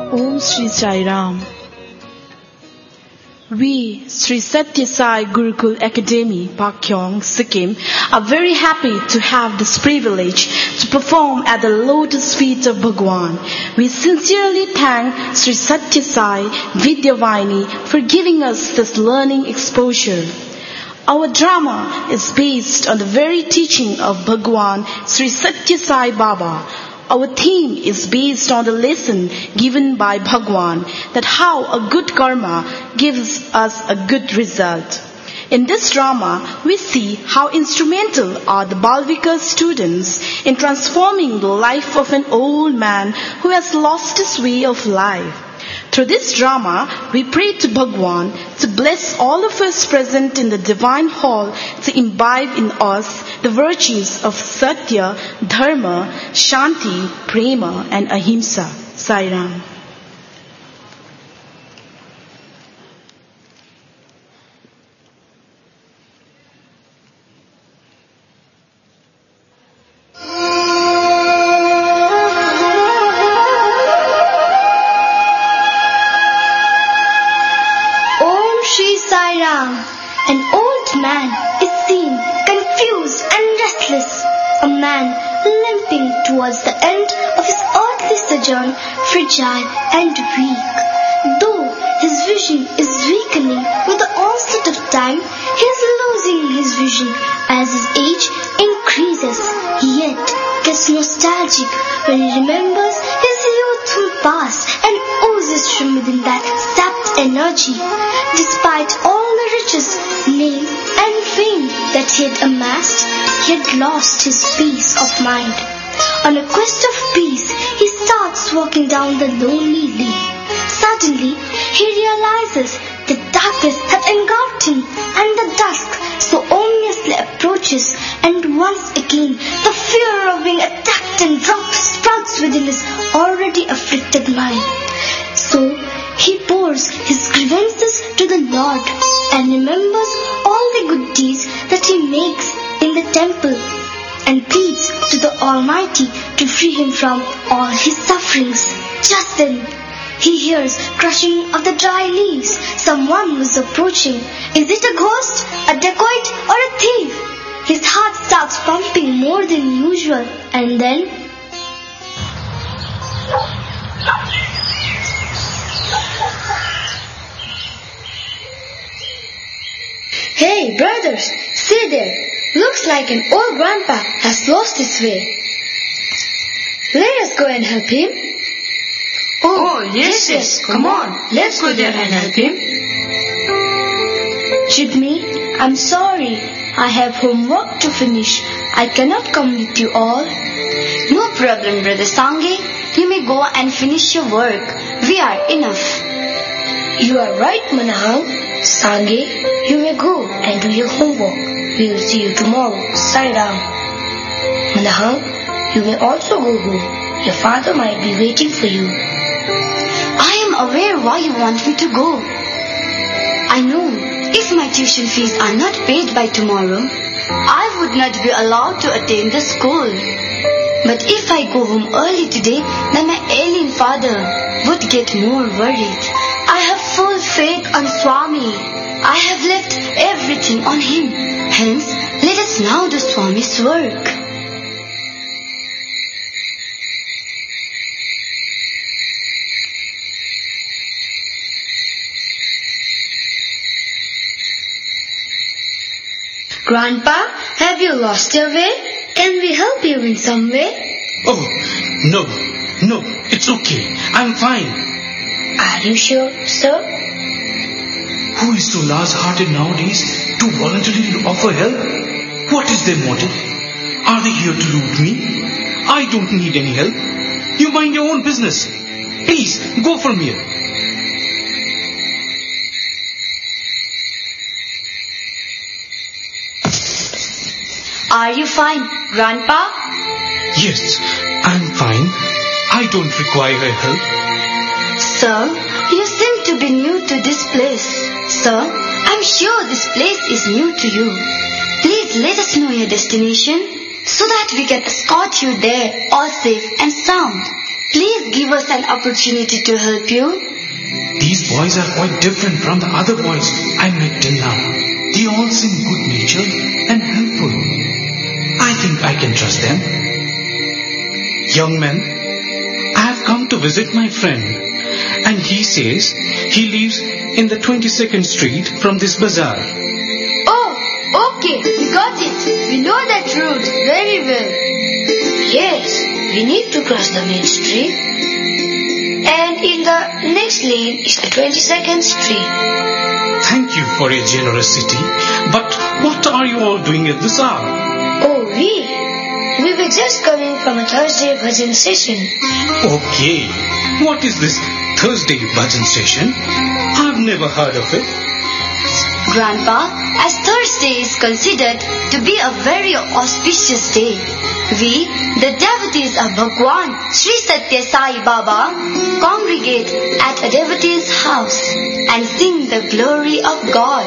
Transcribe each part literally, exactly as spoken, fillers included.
Om Sri Sai Ram. We, Sri Satya Sai Gurukul Academy, Pakyong, Sikkim, are very happy to have this privilege to perform at the lotus feet of Bhagwan. We sincerely thank Sri Satya Sai Vidyavani for giving us this learning exposure. Our drama is based on the very teaching of Bhagwan Sri Satya Sai Baba. Our theme is based on the lesson given by Bhagwan that how a good karma gives us a good result. In this drama, we see how instrumental are the Balvika students in transforming the life of an old man who has lost his way of life. Through this drama, we pray to Bhagwan to bless all of us present in the divine hall to imbibe in us the virtues of Satya, Dharma, Shanti, Prema and Ahimsa. Sai Ram. An old man is seen confused and restless, a man limping towards the end of his earthly sojourn, fragile and weak. Though his vision is weakening with the onset of time, he is losing his vision as his age increases, yet gets nostalgic when he remembers his youthful past and oozes from within that sapped energy. Despite all the riches, name and fame that he had amassed, he had lost his peace of mind. On a quest of peace, he starts walking down the lonely lane. Suddenly, he realizes that darkness had engulfed him and the dusk so ominously approaches, and once again the fear of being attacked and dropped sprouts within his already afflicted mind. So he pours his grievances to the Lord and remembers all the good deeds that he makes in the temple and pleads to the Almighty to free him from all his sufferings. Just then, he hears crushing of the dry leaves. Someone was approaching. Is it a ghost, a dacoit, or a thief? His heart starts pumping more than usual, and then Hey, brothers, see there. Looks like an old grandpa has lost his way. Let us go and help him. Oh, yes, yes, come on. Let's go there and help him. Jigme, I'm sorry. I have homework to finish. I cannot come with you all. No problem, Brother Sange. You may go and finish your work. We are enough. You are right, Manahang. Sange, you may go and do your homework. We will see you tomorrow. Sai Ram. Manahang, you may also go home. Your father might be waiting for you. I am aware why you want me to go. I know if my tuition fees are not paid by tomorrow, I would not be allowed to attend the school. But if I go home early today, then my ailing father would get more worried. I have full faith on Swami. I have left everything on him. Hence, let us now do Swami's work. Grandpa, have you lost your way? Can we help you in some way? Oh, no, no, it's okay. I'm fine. Are you sure, sir? Who is so large-hearted nowadays to voluntarily offer help? What is their motive? Are they here to loot me? I don't need any help. You mind your own business. Please, go from here. Are you fine, Grandpa? Yes, I'm fine. I don't require her help. Sir, you seem to be new to this place. Sir, I'm sure this place is new to you. Please let us know your destination so that we can escort you there all safe and sound. Please give us an opportunity to help you. These boys are quite different from the other boys I met till now. They all seem good-natured and helpful. I think I can trust them. Young man, I have come to visit my friend, and he says he lives in the twenty-second Street from this bazaar. Oh, okay, we got it. We know that route very well. Yes, we need to cross the main street. And in the next lane is the twenty-second Street. Thank you for your generosity, but what are you all doing at this hour? Oh, we? We were just coming from a Thursday bhajan session. Okay, what is this Thursday bhajan session? I've never heard of it. Grandpa, as Thursday is considered to be a very auspicious day, we, the devotees of Bhagwan Sri Satya Sai Baba, congregate at a devotee's house and sing the glory of God.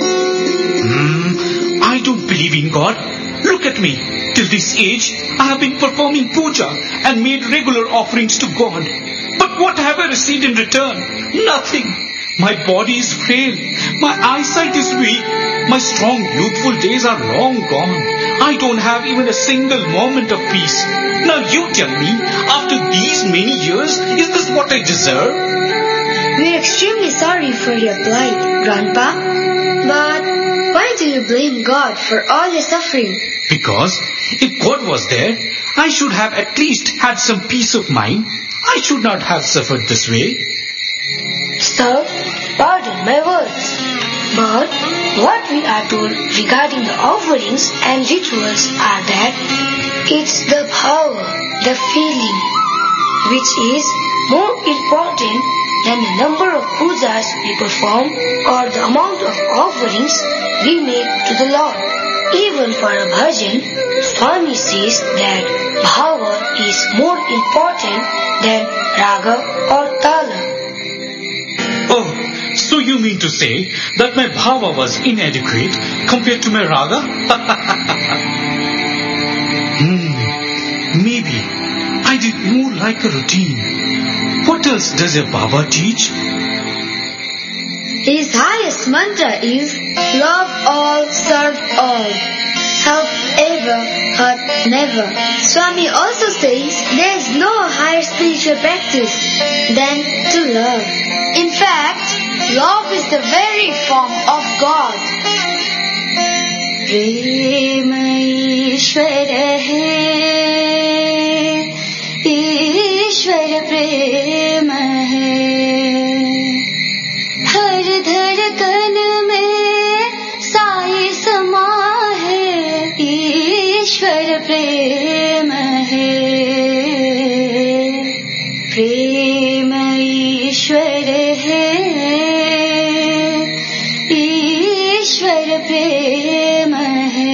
Hmm, I don't believe in God. Look at me. Till this age, I have been performing puja and made regular offerings to God. But what have I received in return? Nothing. My body is frail. My eyesight is weak. My strong youthful days are long gone. I don't have even a single moment of peace. Now you tell me, after these many years, is this what I deserve? We're extremely sorry for your plight, Grandpa. But why do you blame God for all your suffering? Because if God was there, I should have at least had some peace of mind. I should not have suffered this way. Sir, pardon my words. But what we are told regarding the offerings and rituals are that it's the power, the feeling, which is more important than the number of pujas we perform or the amount of offerings we make to the Lord. Even for a bhajan, Swami says that bhava is more important than raga or tala. Oh, so you mean to say that my bhava was inadequate compared to my raga? hmm, maybe I did more like a routine. What else does a Baba teach? His highest mantra is love all, serve all, help ever, hurt never. Swami also says there is no higher spiritual practice than to love. In fact, love is the very form of God. Prem Ishwar hai, Ishwar prem hai. हर धड़कन में साई समा है, ईश्वर प्रेम है. प्रेम ईश्वर है, ईश्वर प्रेम है.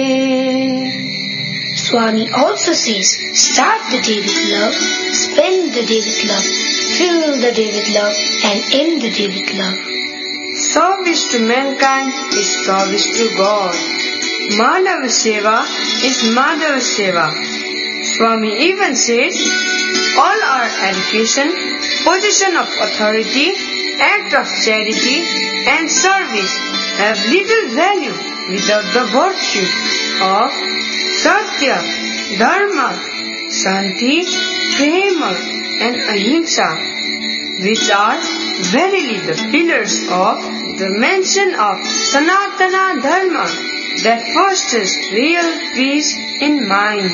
Swami also says, start the day with love, spend the day with love, fill the day with love, and end the day with love. Service to mankind is service to God. Madhava Seva is Madhava Seva. Swami even says, all our education, position of authority, act of charity, and service have little value without the virtue of Satya, Dharma, Shanti, Prema, and Ahimsa, which are verily the pillars of the mention of Sanatana Dharma that fosters real peace in mind.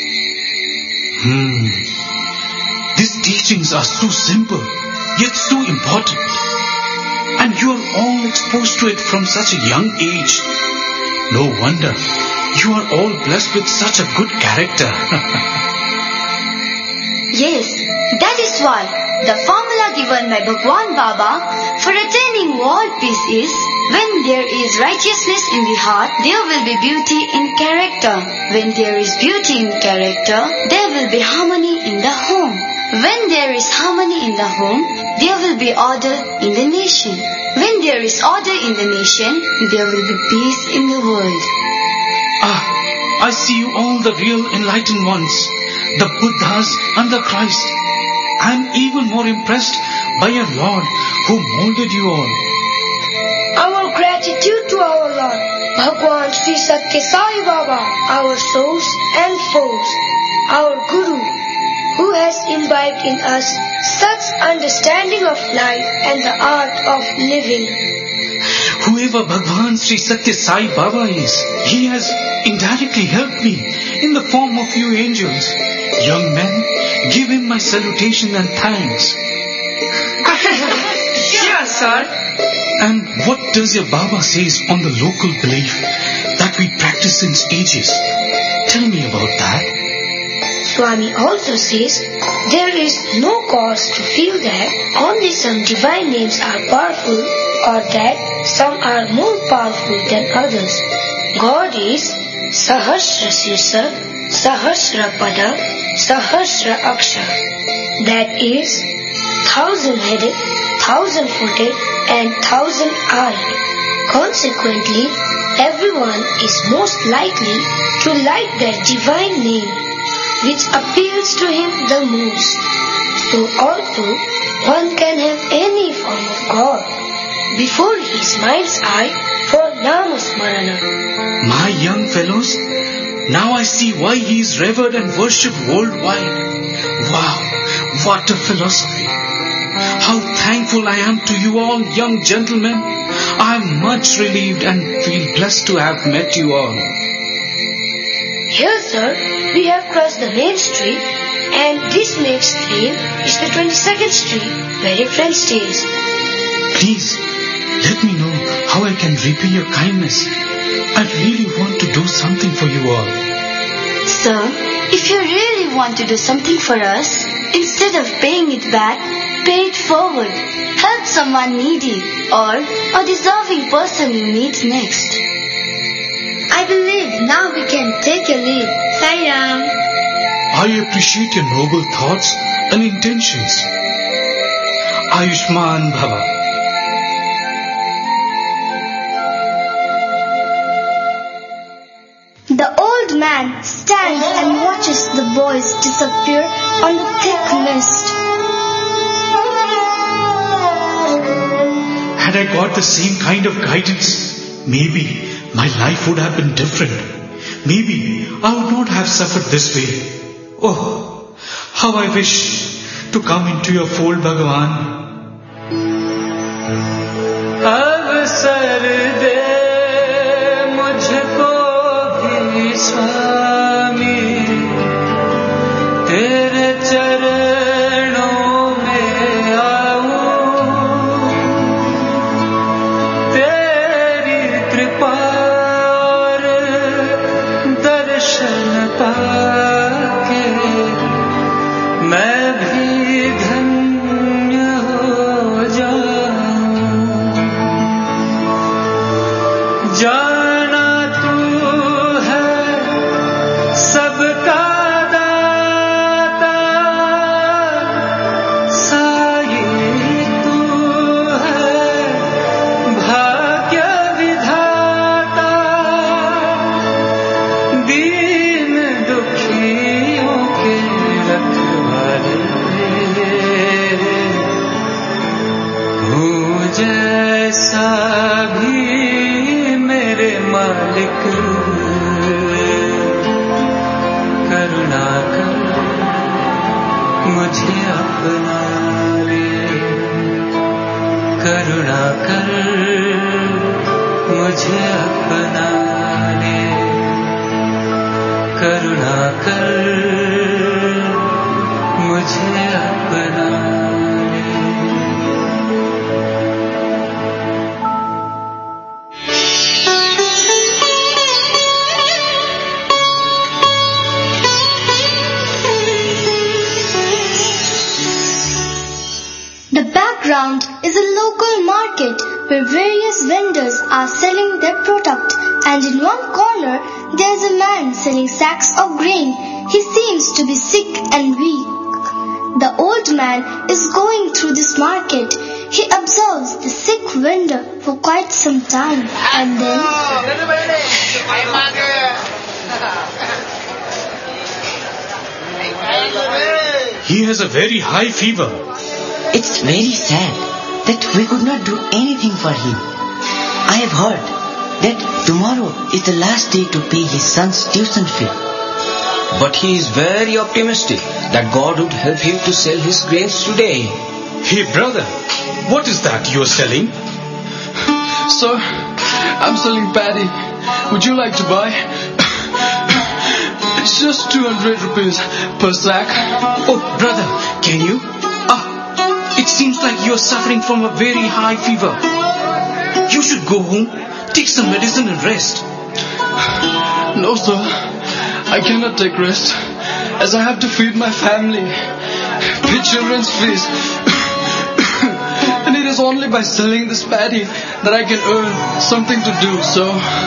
Hmm. These teachings are so simple, yet so important. And you are all exposed to it from such a young age. No wonder you are all blessed with such a good character. Yes, that is why the formula given by Bhagwan Baba for attaining world peace is, when there is righteousness in the heart, there will be beauty in character. When there is beauty in character, there will be harmony in the home. When there is harmony in the home, there will be order in the nation. When there is order in the nation, there will be peace in the world. Ah, I see you all the real enlightened ones, the Buddhas and the Christ. I am even more impressed by your Lord who molded you all. Our gratitude to our Lord, Bhagwan Sri Satya Sai Baba, our souls and foes, our Guru, who has imbibed in us such understanding of life and the art of living. Whoever Bhagwan Sri Satya Sai Baba is, he has indirectly helped me in the form of you angels. Young men, give him my salutation and thanks. Sure, sir. And what does your Baba says on the local belief that we practice since ages? Tell me about that. Swami also says there is no cause to feel that only some divine names are powerful or that some are more powerful than others. God is Sahasra Sirsa, Sahasra Pada, Sahasra Aksha. That is thousand-headed, thousand-footed and thousand-eyed. Consequently, everyone is most likely to like that divine name which appeals to him the most. So although one can have any form of God before his mind's eye for Namasmarana. My young fellows, now I see why he is revered and worshipped worldwide. Wow, what a philosophy. How thankful I am to you all, young gentlemen. I am much relieved and feel blessed to have met you all. Here, sir, we have crossed the main street, and this next lane is the twenty-second street where your friend stays. Please, let me know how I can repay your kindness. I really want to do something for you all. Sir, if you really want to do something for us, instead of paying it back, pay it forward. Help someone needy or a deserving person you meet next. I believe now we can take a leave. Sai Ram. I appreciate your noble thoughts and intentions. Ayushman Bhava. The old man stands and watches the boys disappear on the thick mist. Had I got the same kind of guidance, maybe my life would have been different. Maybe I would not have suffered this way. Oh, how I wish to come into your fold, Bhagavan. अवसर दे मुझको भी स्वामी तेरे चरणों में आऊं तेरी कृपा और दर्शन पाके मैं भी धन्य हो जाऊं जाना तू है सबका दाता साई तू है भाग्य विधाता दीन दुखियों के रखवाले हूँ जैसा भी मेरे मालिक करुणा कर मुझे अपना ले करुणा कर मुझे अपना ले करुणा कर मुझे अपना ले The background is a local market where various vendors are selling their product, and in one corner there is a man selling sacks of grain. He seems to be sick and weak. The old man is going through this market. He observes the sick vendor for quite some time, and then He has a very high fever. It's very sad that we could not do anything for him. I have heard that tomorrow is the last day to pay his son's tuition fee. But he is very optimistic that God would help him to sell his grains today. Hey brother, what is that you are selling? Sir, I'm selling paddy. Would you like to buy? It's just two hundred rupees per sack. Oh brother, can you? Ah, it seems like you are suffering from a very high fever. You should go home, take some medicine and rest. No sir, I cannot take rest as I have to feed my family, pay children's fees. And it is only by selling this paddy that I can earn something to do so.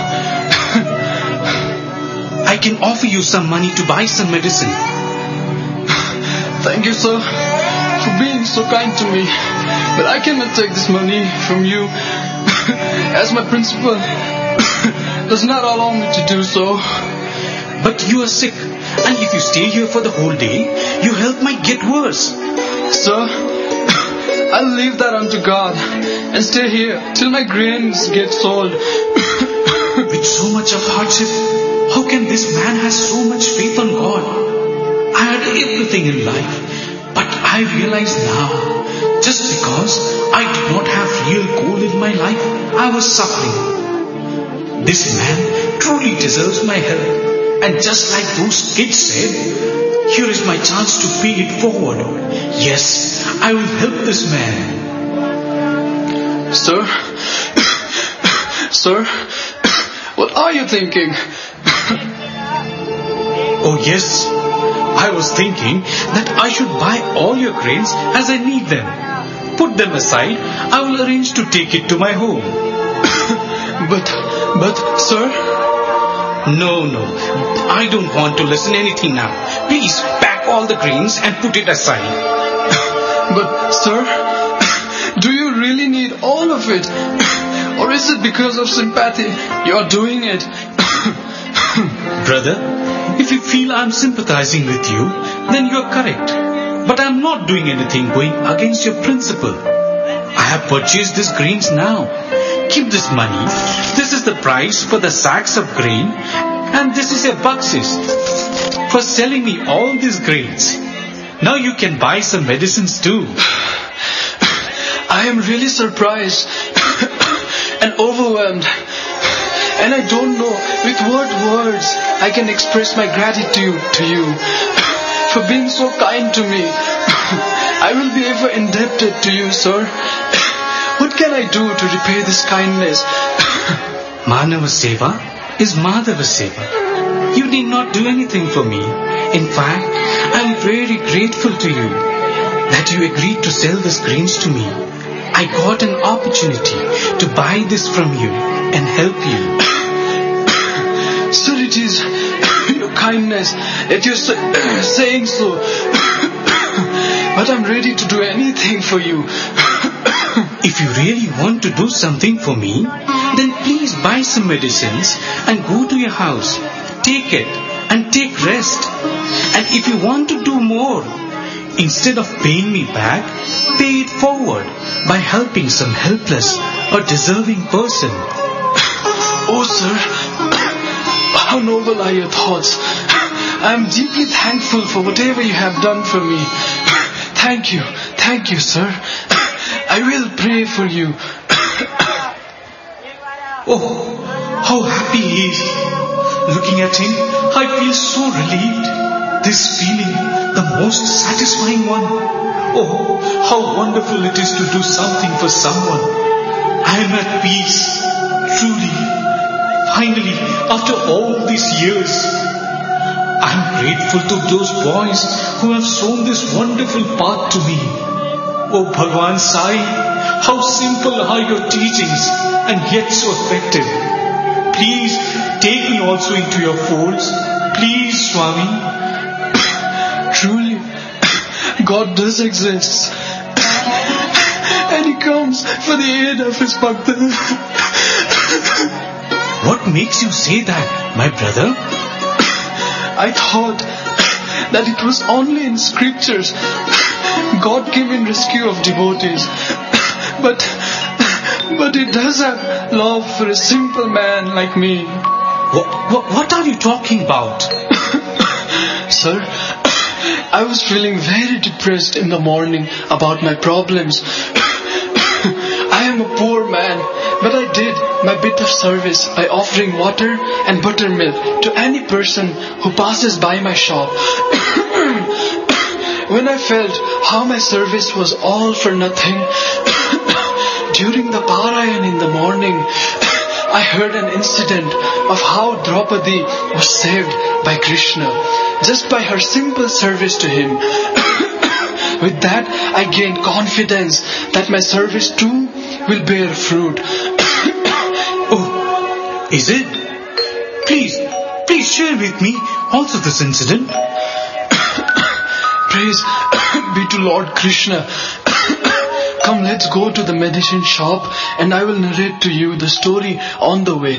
I can offer you some money to buy some medicine. Thank you, sir, for being so kind to me. But I cannot take this money from you, as my principal does not allow me to do so. But you are sick, and if you stay here for the whole day, your health might get worse. Sir, I'll leave that unto God and stay here till my grains get sold. With so much of hardship, how can this man have so much faith on God? I had everything in life, but I realize now, just because I did not have real goal in my life, I was suffering. This man truly deserves my help, and just like those kids said, here is my chance to pay it forward. Yes, I will help this man. Sir, sir, what are you thinking? Oh yes, I was thinking that I should buy all your grains as I need them. Put them aside, I will arrange to take it to my home. But, but, sir? No, no, I don't want to listen anything now. Please pack all the grains and put it aside. But, sir, do you really need all of it? Or is it because of sympathy you are doing it? Brother, if you feel I'm sympathizing with you, then you are correct. But I'm not doing anything going against your principle. I have purchased these grains now. Keep this money. This is the price for the sacks of grain, and this is a bakshis for selling me all these grains. Now you can buy some medicines too. I am really surprised and overwhelmed. And I don't know with what words I can express my gratitude to you for being so kind to me. I will be ever indebted to you, sir. What can I do to repay this kindness? Manava Seva is Madhava Seva. You need not do anything for me. In fact, I am very grateful to you that you agreed to sell these grains to me. I got an opportunity to buy this from you and help you. Sir, it is your kindness that you're saying so. But I'm ready to do anything for you. If you really want to do something for me, then please buy some medicines and go to your house. Take it and take rest. And if you want to do more, instead of paying me back, pay it forward by helping some helpless or deserving person. Oh, sir, how noble are your thoughts. I am deeply thankful for whatever you have done for me. Thank you, thank you, sir. I will pray for you. Oh, how happy he is. Looking at him, I feel so relieved. This feeling, the most satisfying one. Oh, how wonderful it is to do something for someone. I am at peace, truly. Finally, after all these years, I am grateful to those boys who have shown this wonderful path to me. Oh Bhagwan Sai, how simple are your teachings and yet so effective. Please take me also into your folds. Please, Swami. Truly, God does exist. And He comes for the aid of His bhakta. What makes you say that, my brother? I thought that it was only in scriptures God came in rescue of devotees. But, but He does have love for a simple man like me. What, what, what are you talking about? Sir, I was feeling very depressed in the morning about my problems. I am a poor man, but I did my bit of service by offering water and buttermilk to any person who passes by my shop. When I felt how my service was all for nothing, during the Parayan in the morning, I heard an incident of how Draupadi was saved by Krishna, just by her simple service to him. With that, I gained confidence that my service too will bear fruit. Oh, is it? Please, please share with me also this incident. Praise be to Lord Krishna. Come, let's go to the medicine shop and I will narrate to you the story on the way.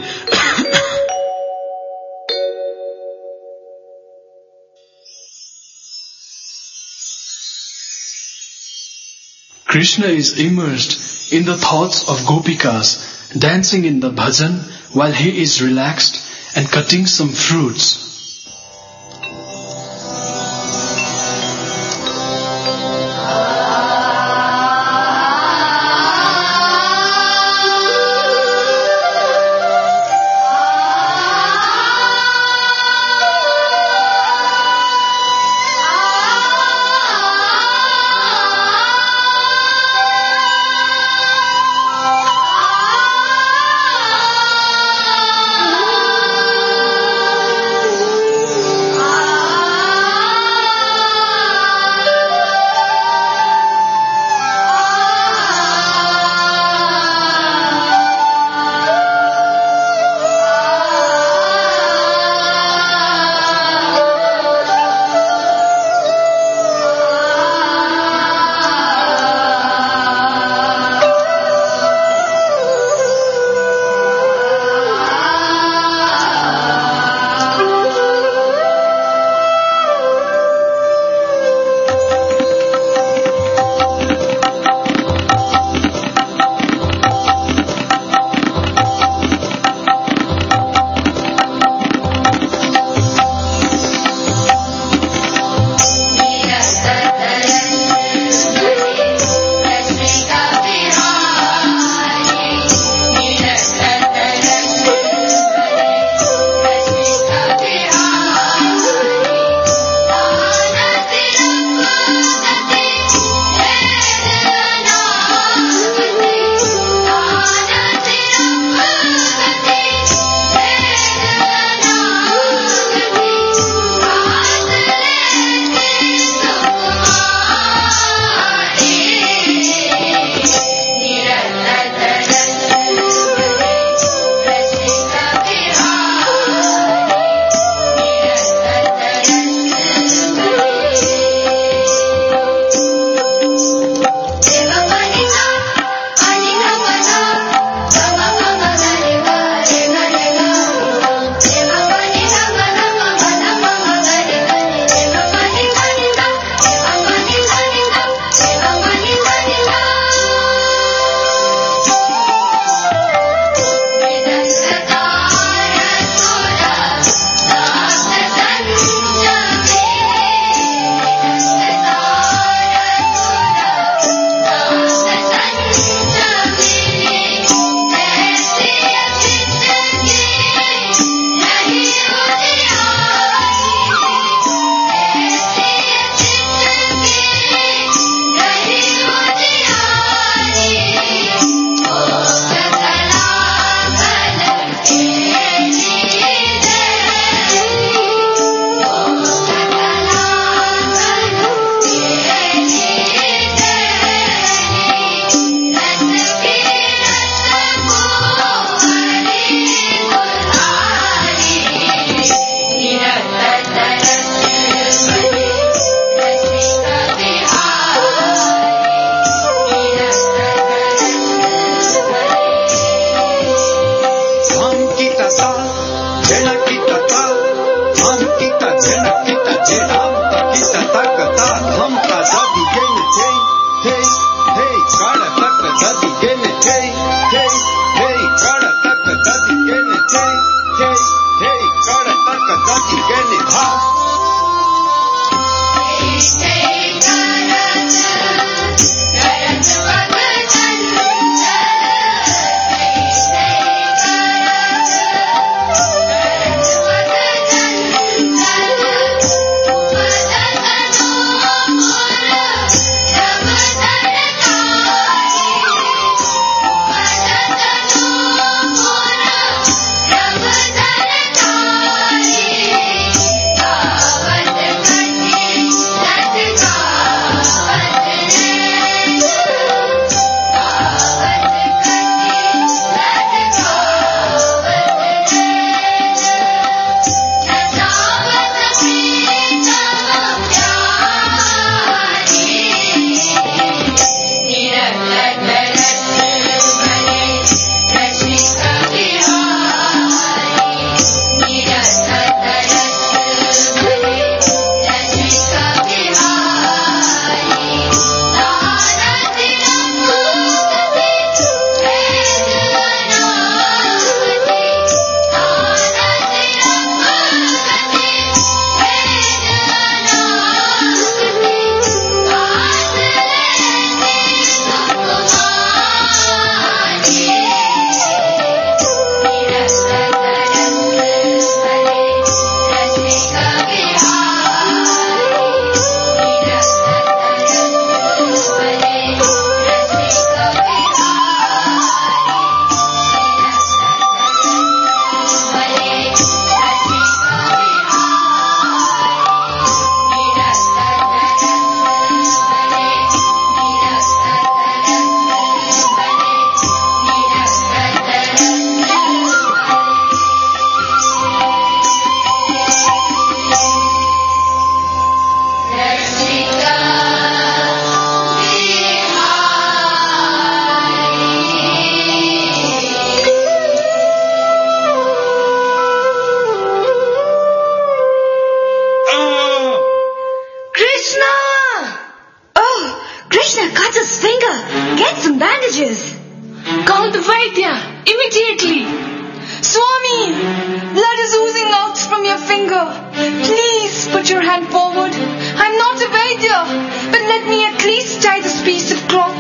Krishna is immersed in the thoughts of Gopikas, dancing in the bhajan while he is relaxed and cutting some fruits. cuts his finger. Get some bandages. Call the Vaidya immediately. Swami, blood is oozing out from your finger. Please put your hand forward. I'm not a Vaidya, but let me at least tie this piece of cloth.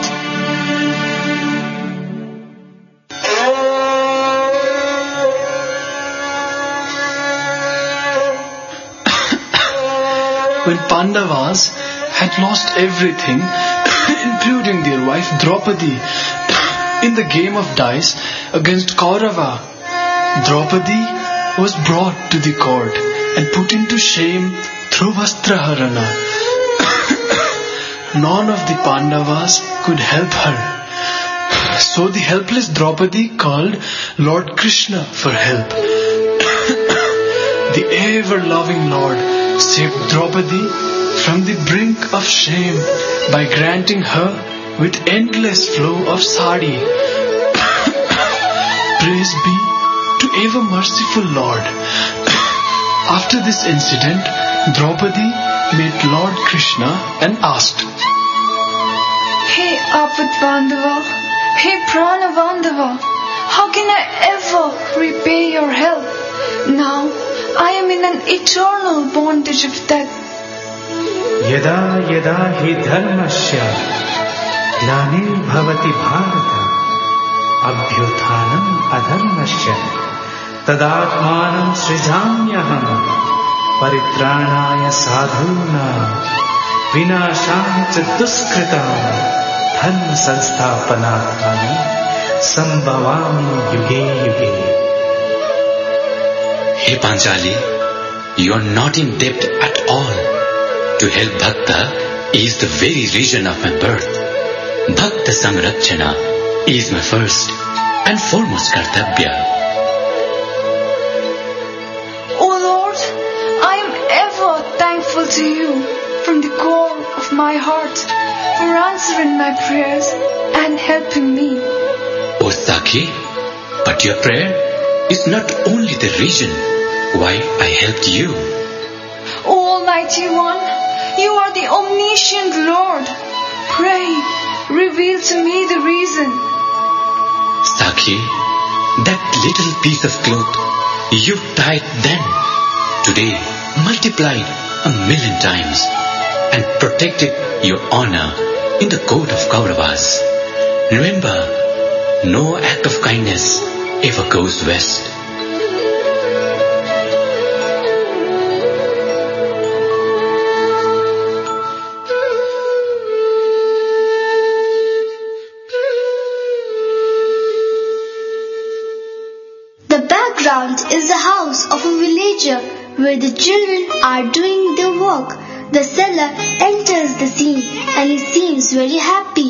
When Pandavas had lost everything, including their wife Draupadi, in the game of dice against Kaurava, Draupadi was brought to the court and put into shame through Vastraharana. None of the Pandavas could help her. So the helpless Draupadi called Lord Krishna for help. The ever-loving Lord saved Draupadi from the brink of shame by granting her with endless flow of sari. Praise be to ever merciful Lord. After this incident, Draupadi met Lord Krishna and asked, Hey Apat Bandhava, hey Prana Bandhava, how can I ever repay your help? Now I am in an eternal bondage of death. Yada yada hi dharmasya glanir bhavati bharata abhyuthanam adharmasya tadatmanam srijamyaham paritranaya sadhunam vinashaya cha duskritam dharma sansthapanartham sambhavami yuge yuge. Hey Panchali, you are not in debt at all. To help Bhakta is the very reason of my birth. Bhakta Samrakshana is my first and foremost kartabhya. Oh Lord, I am ever thankful to you from the core of my heart for answering my prayers and helping me. Oh Sakhi, but your prayer is not only the reason why I helped you. O Almighty One, you are the omniscient Lord. Pray, reveal to me the reason. Sakhi, that little piece of cloth you tied then, today multiplied a million times and protected your honor in the court of Kauravas. Remember, no act of kindness ever goes waste. Is the house of a villager where the children are doing their work. The seller enters the scene and he seems very happy.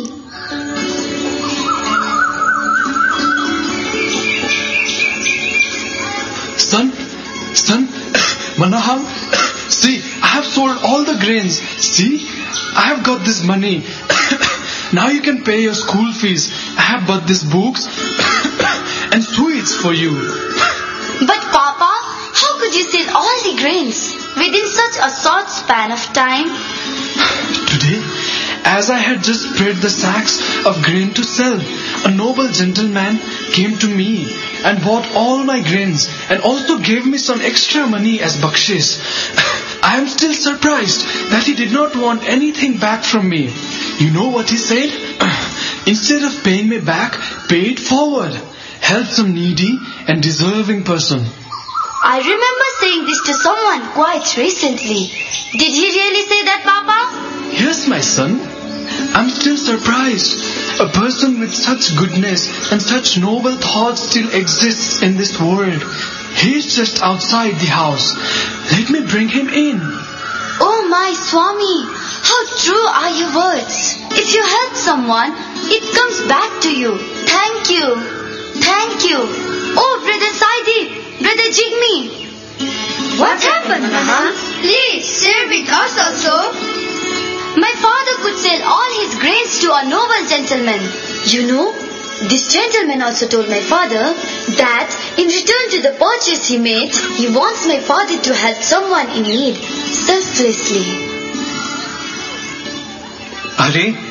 Son, son, Manaham, see, I have sold all the grains. See, I have got this money. Now you can pay your school fees. I have bought these books and sweets for you. But Papa, how could you sell all the grains within such a short span of time? Today, as I had just spread the sacks of grain to sell, a noble gentleman came to me and bought all my grains and also gave me some extra money as bakshis. I am still surprised that he did not want anything back from me. You know what he said? Instead of paying me back, pay it forward. Help some needy and deserving person. I remember saying this to someone quite recently. Did he really say that, Papa? Yes, my son. I'm still surprised. A person with such goodness and such noble thoughts still exists in this world. He is just outside the house. Let me bring him in. Oh my Swami, how true are your words. If you help someone, it comes back to you. Thank you. Thank you. Oh, Brother Saidip, Brother Jigme. What happened, Mama? Please share with us also. My father could sell all his grains to a noble gentleman. You know, this gentleman also told my father that in return to the purchase he made, he wants my father to help someone in need, selflessly. Are,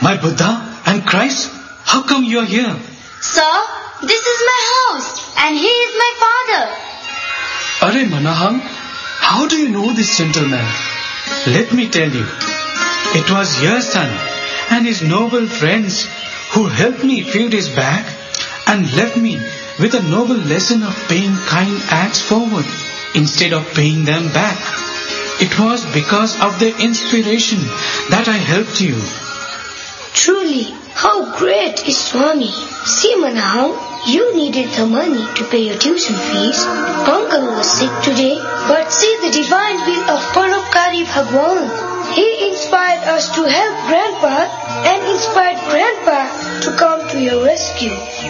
My Buddha and Christ, how come you are here? Sir, this is my house and he is my father. Are Manahang, how do you know this gentleman? Let me tell you. It was your son and his noble friends who helped me feed his back and left me with a noble lesson of paying kind acts forward instead of paying them back. It was because of their inspiration that I helped you. Truly, how great is Swami. See, Manahang, you needed the money to pay your tuition fees. Uncle was sick today, but see the divine will of Paropkari Bhagwan. He inspired us to help Grandpa and inspired Grandpa to come to your rescue.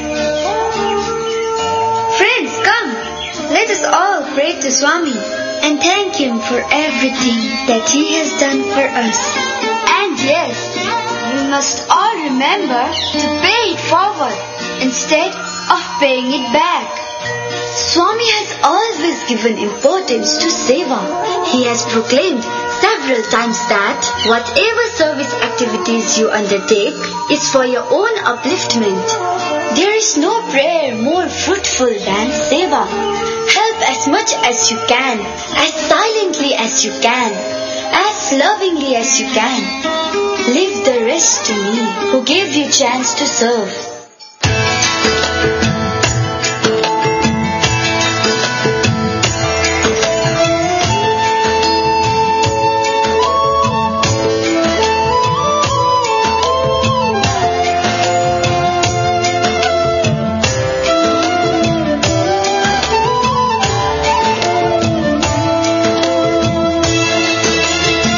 Friends, come. Let us all pray to Swami and thank him for everything that he has done for us. And yes, we must all remember to pay it forward instead of paying it back. Swami has always given importance to seva. He has proclaimed several times that whatever service activities you undertake is for your own upliftment. There is no prayer more fruitful than seva. Help as much as you can, as silently as you can, as lovingly as you can. Leave the rest to me, who gave you chance to serve.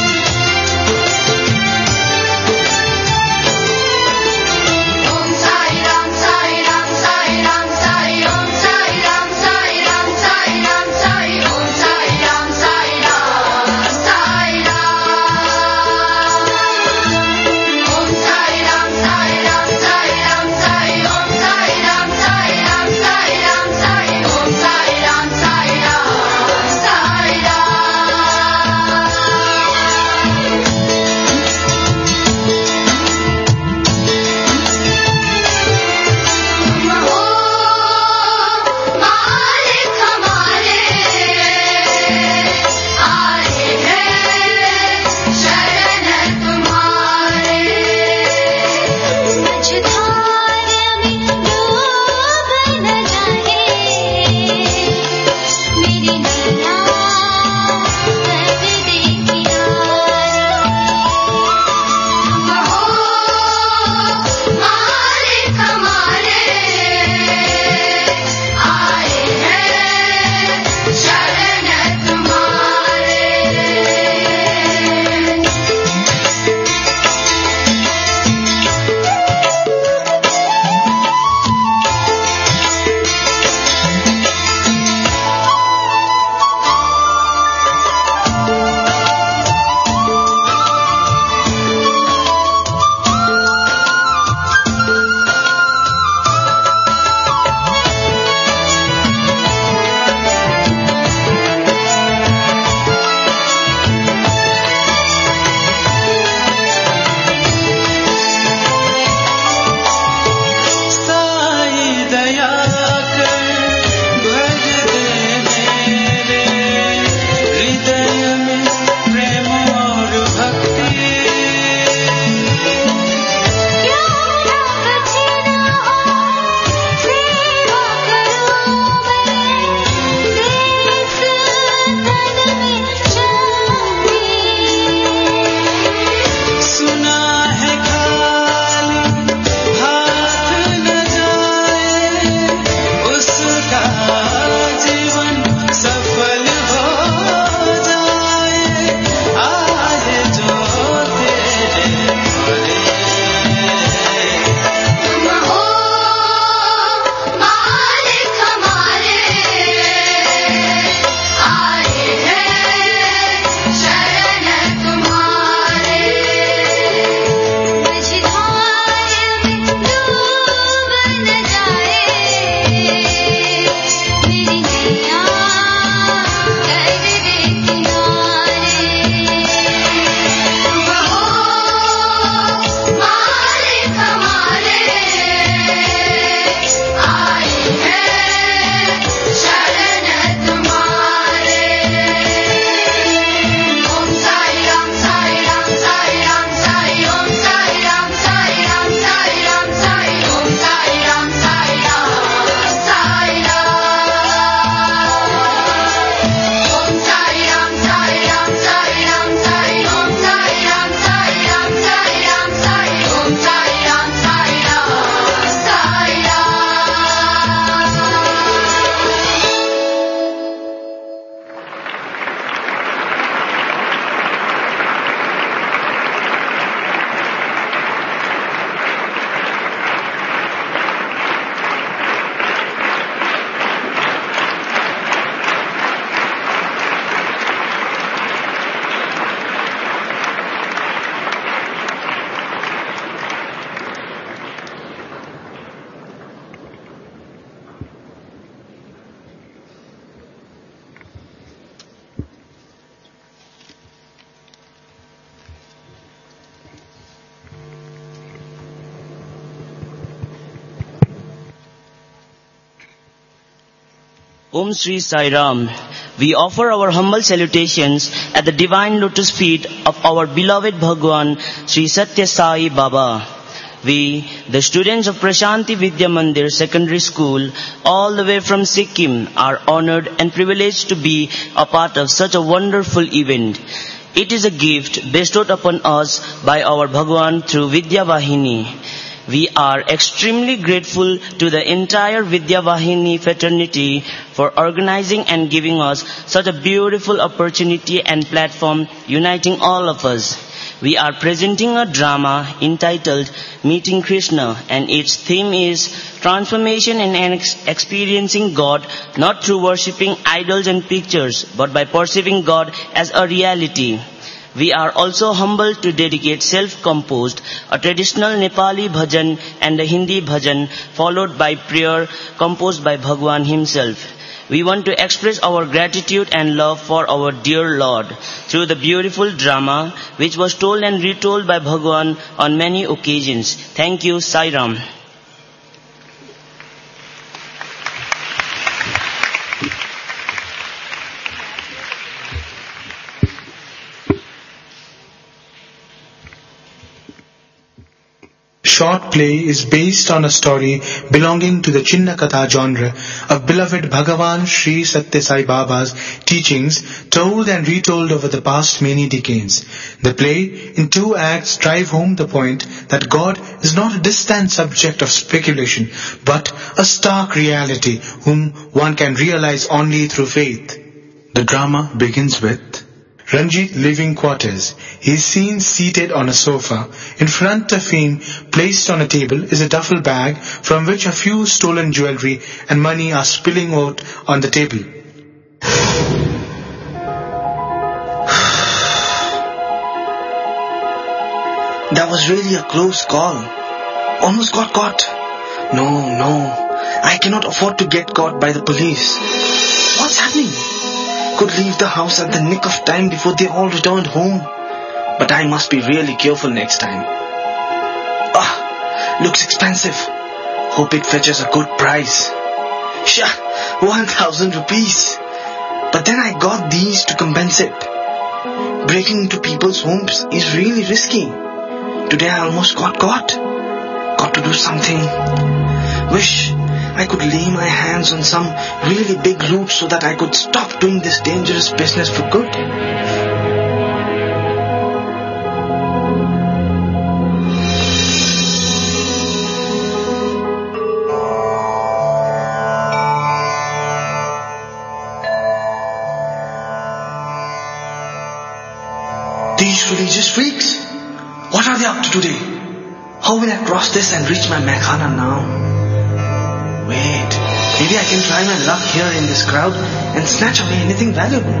Sai Om Sri Sai Ram. We offer our humble salutations at the divine lotus feet of our beloved Bhagwan Sri Satya Sai Baba. We, the students of Prashanti Vidya Mandir Secondary School, all the way from Sikkim, are honored and privileged to be a part of such a wonderful event. It is a gift bestowed upon us by our Bhagwan through Vidya Vahini. We are extremely grateful to the entire Vidya Vahini fraternity for organizing and giving us such a beautiful opportunity and platform uniting all of us. We are presenting a drama entitled Meeting Krishna, and its theme is transformation and ex- experiencing God not through worshipping idols and pictures, but by perceiving God as a reality. We are also humbled to dedicate self-composed, a traditional Nepali bhajan and a Hindi bhajan, followed by prayer composed by Bhagwan himself. We want to express our gratitude and love for our dear Lord through the beautiful drama which was told and retold by Bhagwan on many occasions. Thank you, Sai Ram. Short play is based on a story belonging to the Chinna Katha genre of beloved Bhagavan Sri Satya Sai Baba's teachings, told and retold over the past many decades. The play, in two acts, drive home the point that God is not a distant subject of speculation, but a stark reality whom one can realize only through faith. The drama begins with Ranjit living quarters. He is seen seated on a sofa. In front of him, placed on a table, is a duffel bag from which a few stolen jewelry and money are spilling out on the table. That was really a close call. Almost got caught. No, no. I cannot afford to get caught by the police. What's happening? Could leave the house at the nick of time before they all returned home. But I must be really careful next time. Ah, looks expensive. Hope it fetches a good price. Shah, one thousand rupees. But then I got these to compensate. Breaking into people's homes is really risky. Today I almost got caught. Got to do something. Wish I could lay my hands on some really big roots so that I could stop doing this dangerous business for good. These religious freaks, what are they up to today? How will I cross this and reach my Mekhana now? Wait, maybe I can try my luck here in this crowd and snatch away anything valuable.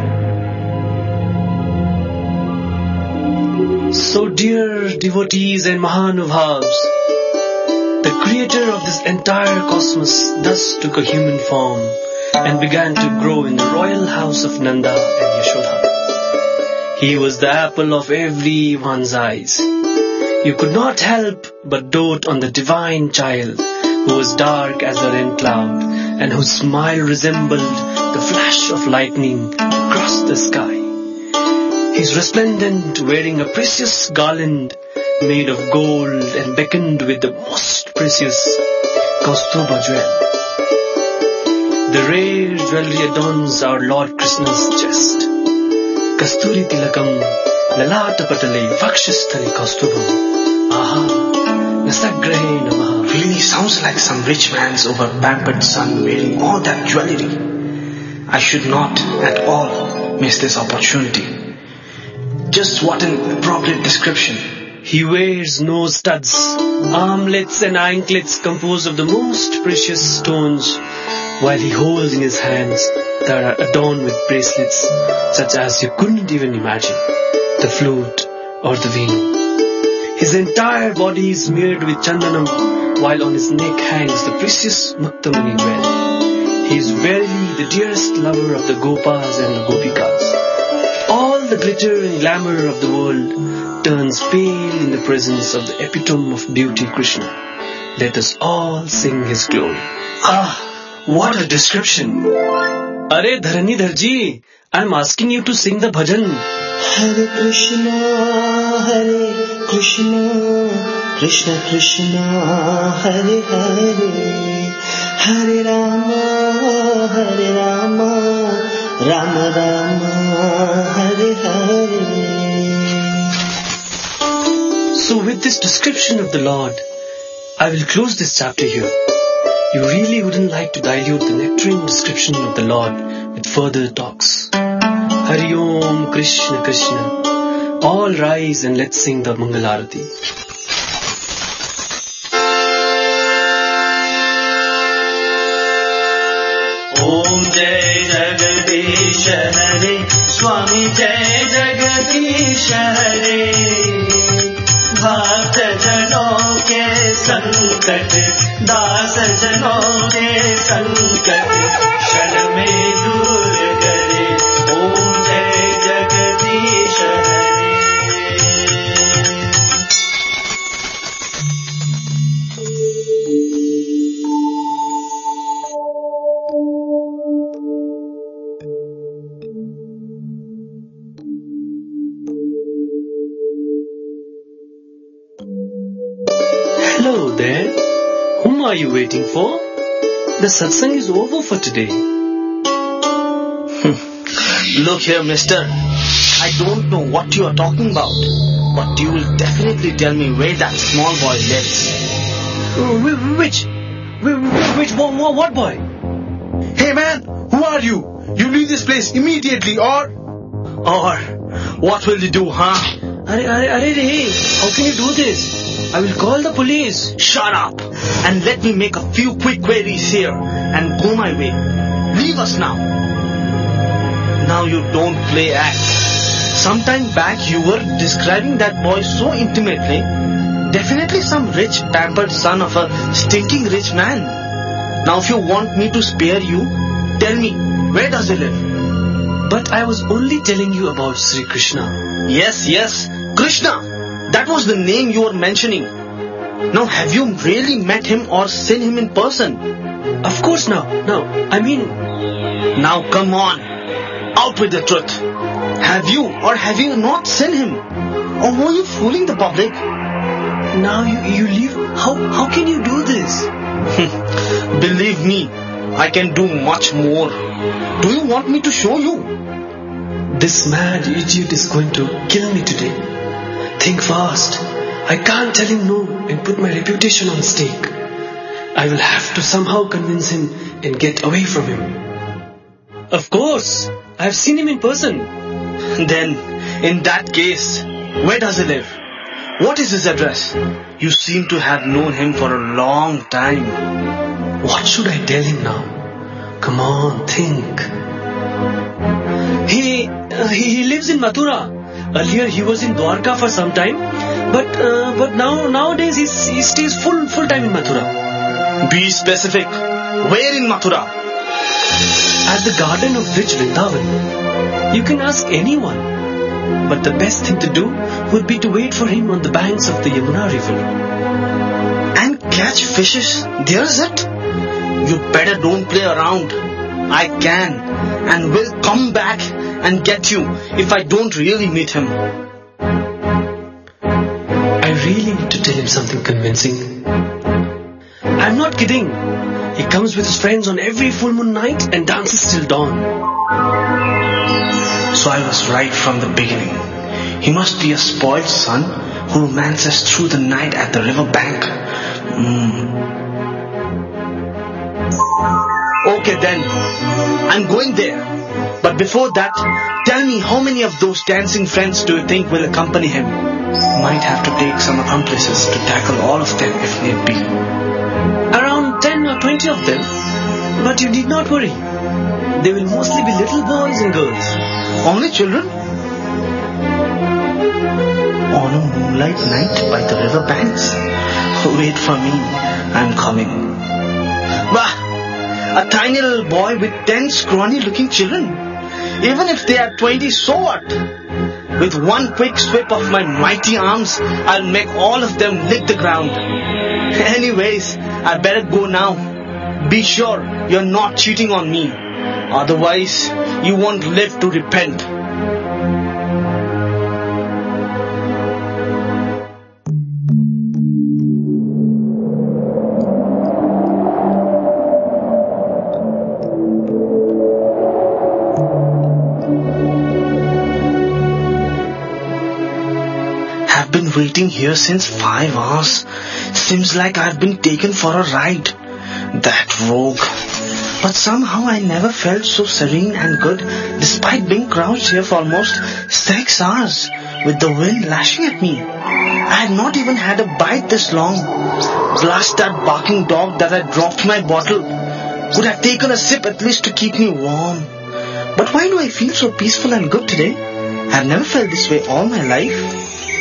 So dear devotees and Mahanubhavs, the creator of this entire cosmos thus took a human form and began to grow in the royal house of Nanda and Yashoda. He was the apple of everyone's eyes. You could not help but dote on the divine child who was dark as a rain cloud and whose smile resembled the flash of lightning across the sky. He is resplendent, wearing a precious garland made of gold and beckoned with the most precious Kaustubha jewel. The rare jewelry adorns our Lord Krishna's chest. Kasturi tilakam lalata patale vakshasthale kaustubham. Aha, nasagrahe namaha. Really sounds like some rich man's over-pampered son wearing all that jewelry. I should not at all miss this opportunity. Just what an appropriate description. He wears no studs, armlets and anklets composed of the most precious stones, while he holds in his hands that are adorned with bracelets such as you couldn't even imagine, the flute or the veenu. His entire body is smeared with chandanam, while on his neck hangs the precious Muktamani jewel. He is verily the dearest lover of the Gopas and the Gopikas. All the glitter and glamour of the world turns pale in the presence of the epitome of beauty, Krishna. Let us all sing his glory. Ah, what a description! Arey Dharanidhar ji, I'm asking you to sing the bhajan. Hare Krishna, Hare Krishna, Krishna Krishna, Hare Hare, Hare Rama, Hare Rama, Rama Rama, Hare Hare. So with this description of the Lord, I will close this chapter here. You really wouldn't like to dilute the nectarine description of the Lord with further talks. Hari Om Krishna Krishna. All rise and let's sing the Mangalarati. Om Jai Jagadish Hare, Swami Jai Jagadish Hare. भक्त जनों के संकट, दास जनों के संकट, क्षण में दूर करे। ओम जय जगदीश हरे। Hello there. Whom are you waiting for? The satsang is over for today. Look here, mister. I don't know what you are talking about, but you will definitely tell me where that small boy lives. Which? Which? What, what boy? Hey man, who are you? You leave this place immediately or... Or, what will you do, huh? Arey, arey, arey, hey, how can you do this? I will call the police. Shut up and let me make a few quick queries here and go my way. Leave us now. Now you don't play act. Sometime back you were describing that boy so intimately. Definitely some rich, pampered son of a stinking rich man. Now if you want me to spare you, tell me, where does he live? But I was only telling you about Sri Krishna. Yes, yes, Krishna. That was the name you were mentioning. Now, have you really met him or seen him in person? Of course now. Now, I mean... Now, come on. Out with the truth. Have you or have you not seen him? Or were you fooling the public? Now you, you leave... How, how can you do this? Believe me, I can do much more. Do you want me to show you? This mad idiot is going to kill me today. Think fast. I can't tell him no and put my reputation on stake. I will have to somehow convince him and get away from him. Of course, I have seen him in person. Then, in that case, where does he live? What is his address? You seem to have known him for a long time. What should I tell him now? Come on, think. He, uh, he, he lives in Mathura. Earlier he was in Dwarka for some time, but uh, but now nowadays he's, he stays full full time in Mathura. Be specific. Where in Mathura? At the garden of rich Vrindavan. You can ask anyone, but the best thing to do would be to wait for him on the banks of the Yamuna river. And catch fishes? There's it. You better don't play around. I can and will come back and get you if I don't really meet him. I really need to tell him something convincing. I'm not kidding. He comes with his friends on every full moon night and dances till dawn. So I was right from the beginning. He must be a spoiled son who romances through the night at the river bank. Mm. Okay then, I'm going there. But before that, tell me how many of those dancing friends do you think will accompany him? Might have to take some accomplices to tackle all of them if need be. Around ten or twenty of them. But you need not worry. They will mostly be little boys and girls. Only children? On a moonlight night by the river banks? Wait for me, I'm coming. Bah! A tiny little boy with ten scrawny looking children. Even if they are twenty, so what? With one quick sweep of my mighty arms, I'll make all of them lick the ground. Anyways, I better go now. Be sure you're not cheating on me. Otherwise, you won't live to repent. I've been waiting here since five hours. Seems like I've been taken for a ride. That rogue. But somehow I never felt so serene and good despite being crouched here for almost six hours with the wind lashing at me. I had not even had a bite this long. Blast that barking dog that had dropped my bottle. Would have taken a sip at least to keep me warm. But why do I feel so peaceful and good today? I've never felt this way all my life.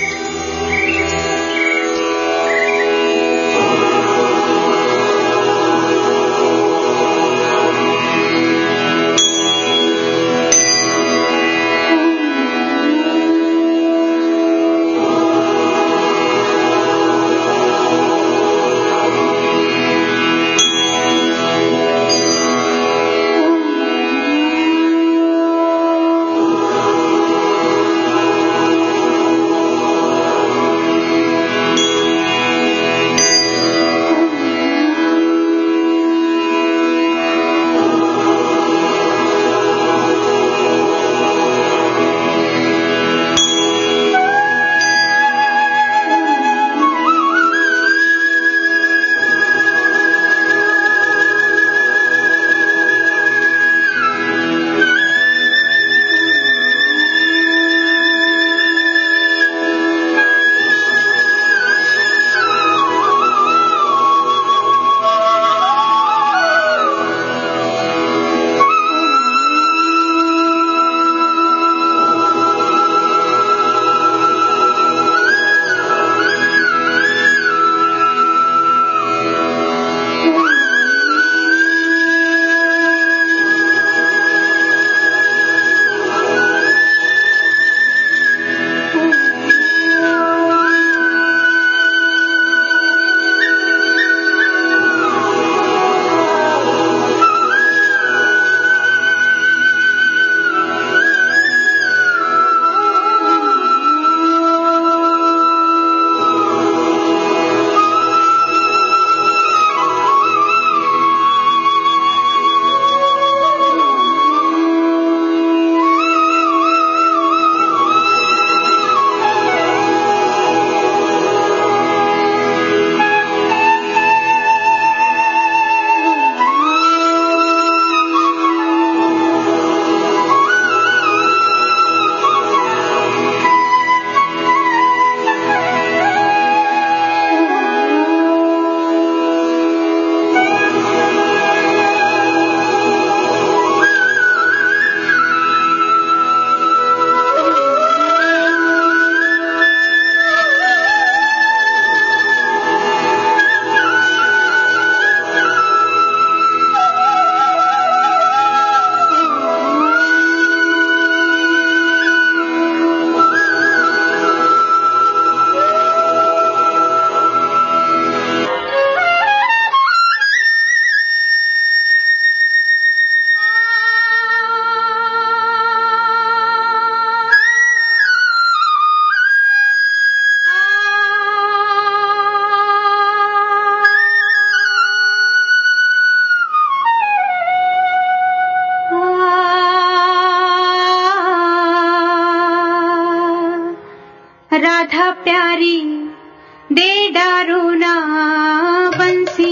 Radha प्यारी दे डारो ना बंसी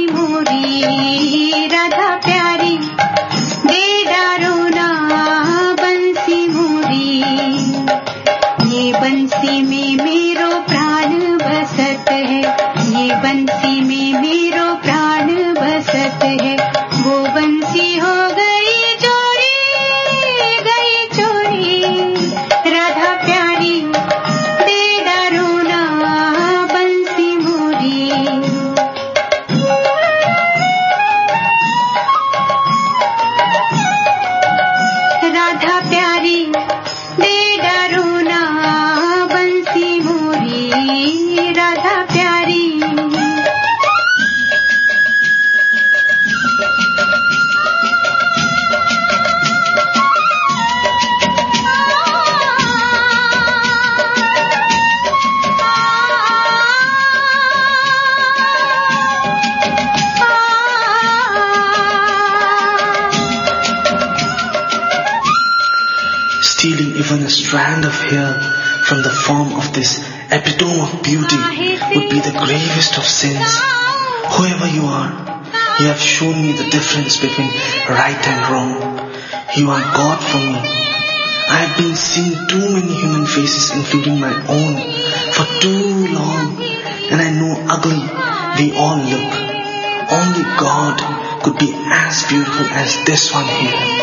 मोरी, राधा प्यारी दे डारो ना बंसी मोरी, ये बंसी में मेरो प्राण बसत है, ये बंसी में मेरो प्राण बसत है, वो बंसी हो गई चोरी, गई चोरी, राधा प्यारी दे डारो ना बंसी मोरी। even a strand of hair from the form of this epitome of beauty would be the gravest of sins. Whoever you are, you have shown me the difference between right and wrong. You are God for me. I have been seeing too many human faces, including my own, for too long, and I know ugly we all look. Only God could be as beautiful as this one here.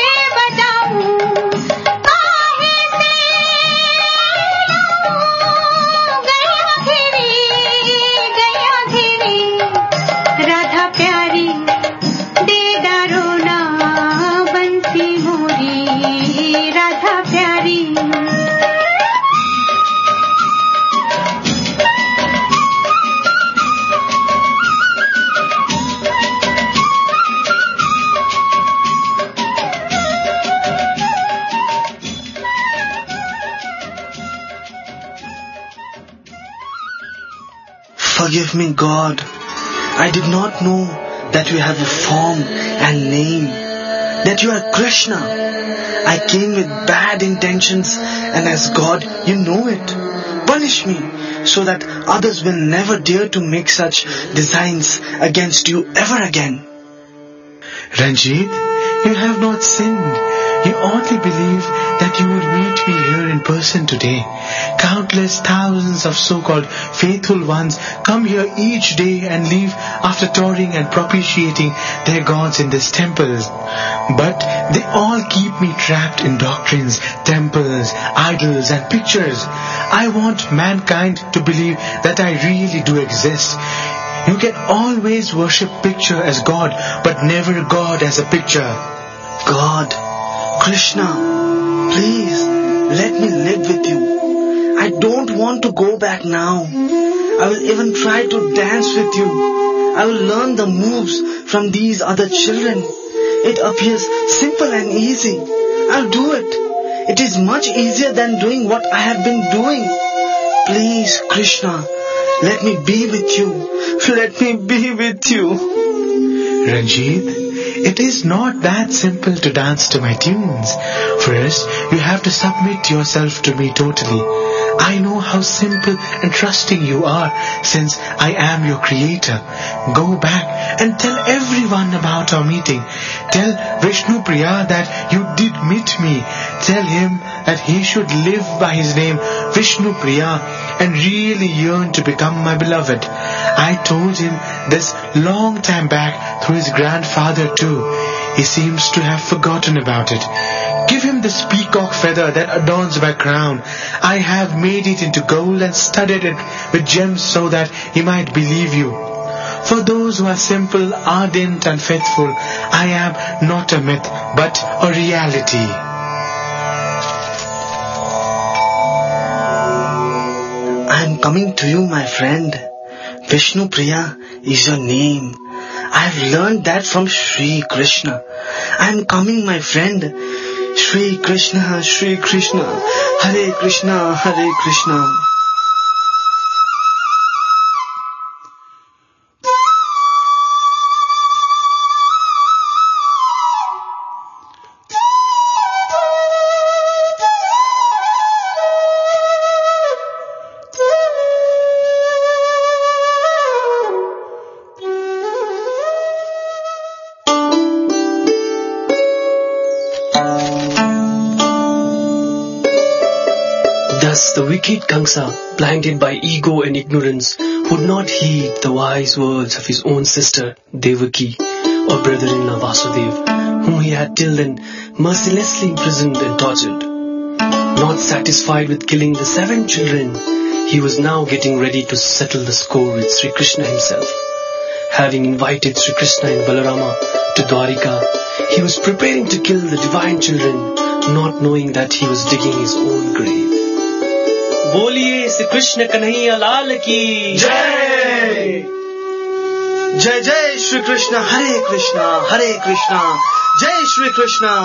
Forgive me, God. I did not know that you have a form and name, that you are Krishna. I came with bad intentions, and as God, you know it. Punish me so that others will never dare to make such designs against you ever again. Ranjit, you have not sinned. You only believe that you would meet me here in person today. Countless thousands of so-called faithful ones come here each day and leave after touring and propitiating their gods in this temple. But they all keep me trapped in doctrines, temples, idols and pictures. I want mankind to believe that I really do exist. You can always worship picture as God, but never God as a picture. God, Krishna, please let me live with you. I don't want to go back now. I will even try to dance with you. I will learn the moves from these other children. It appears simple and easy. I'll do it. It is much easier than doing what I have been doing. Please, Krishna, let me be with you. Let me be with you. Ranjit, it is not that simple to dance to my tunes. First, you have to submit yourself to me totally. I know how simple and trusting you are, since I am your creator. Go back and tell everyone about our meeting. Tell Vishnu Priya that you did meet me. Tell him that he should live by his name Vishnu Priya and really yearn to become my beloved. I told him this long time back through his grandfather too. He seems to have forgotten about it. Give him this peacock feather that adorns my crown. I have made it into gold and studded it with gems so that he might believe you. For those who are simple, ardent and faithful, I am not a myth but a reality. I am coming to you, my friend. Vishnu Priya is your name. I have learned that from Sri Krishna. I am coming, my friend. Shri Krishna, Shri Krishna, Hare Krishna, Hare Krishna. The wicked Kamsa, blinded by ego and ignorance, would not heed the wise words of his own sister Devaki or brother-in-law Vasudev, whom he had till then mercilessly imprisoned and tortured. Not satisfied with killing the seven children, he was now getting ready to settle the score with Sri Krishna himself. Having invited Sri Krishna and Balarama to Dwarika, he was preparing to kill the divine children, not knowing that he was digging his own grave. बोलिए श्री कृष्ण कन्हैया लाल की जय जय जय श्री कृष्ण हरे कृष्णा हरे कृष्णा जय Shri Krishna.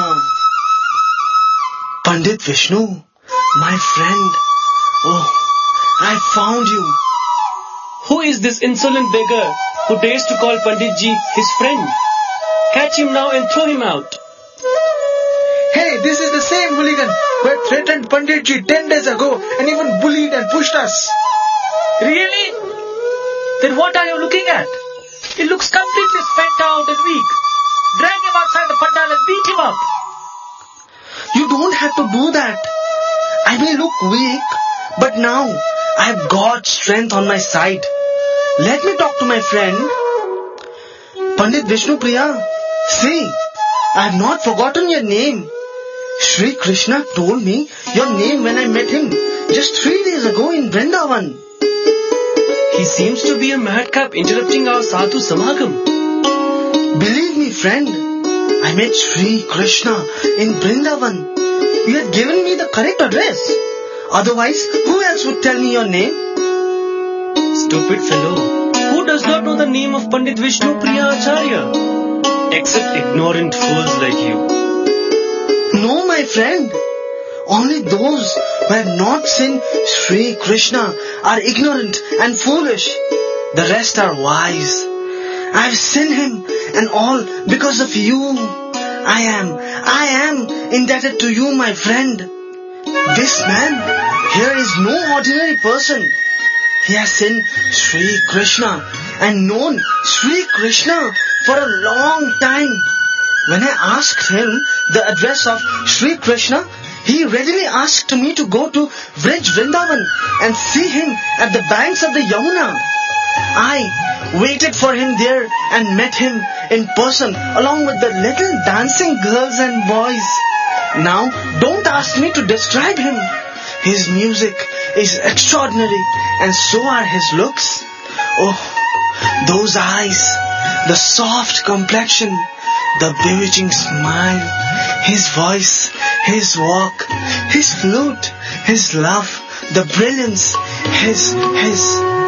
Pandit Vishnu, my friend, oh, I found you. Who is this insolent beggar who dares to call Panditji his friend? Catch him now and throw him out. Hey this is the same hooligan who had threatened Panditji ten days ago and even bullied and pushed us. Really? Then what are you looking at? He looks completely spent out and weak. Drag him outside the pandal and beat him up. You don't have to do that. I may look weak, but now I have God's strength on my side. Let me talk to my friend. Pandit Vishnupriya, see, I have not forgotten your name. Sri Krishna told me your name when I met him just three days ago in Vrindavan. He seems to be a madcap interrupting our sadhu samagam. Believe me, friend, I met Sri Krishna in Vrindavan. You had given me the correct address. Otherwise, who else would tell me your name? Stupid fellow. Who does not know the name of Pandit Vishnupriya Acharya? Except ignorant fools like you. No, my friend. Only those who have not seen Sri Krishna are ignorant and foolish. The rest are wise. I have seen him and all because of you. I am, I am indebted to you, my friend. This man here is no ordinary person. He has seen Sri Krishna and known Sri Krishna for a long time. When I asked him the address of Sri Krishna, he readily asked me to go to Vrij Vrindavan and see him at the banks of the Yamuna. I waited for him there and met him in person along with the little dancing girls and boys. Now, don't ask me to describe him. His music is extraordinary and so are his looks. Oh, those eyes, the soft complexion, the bewitching smile, his voice, his walk, his flute, his love, the brilliance, his, his...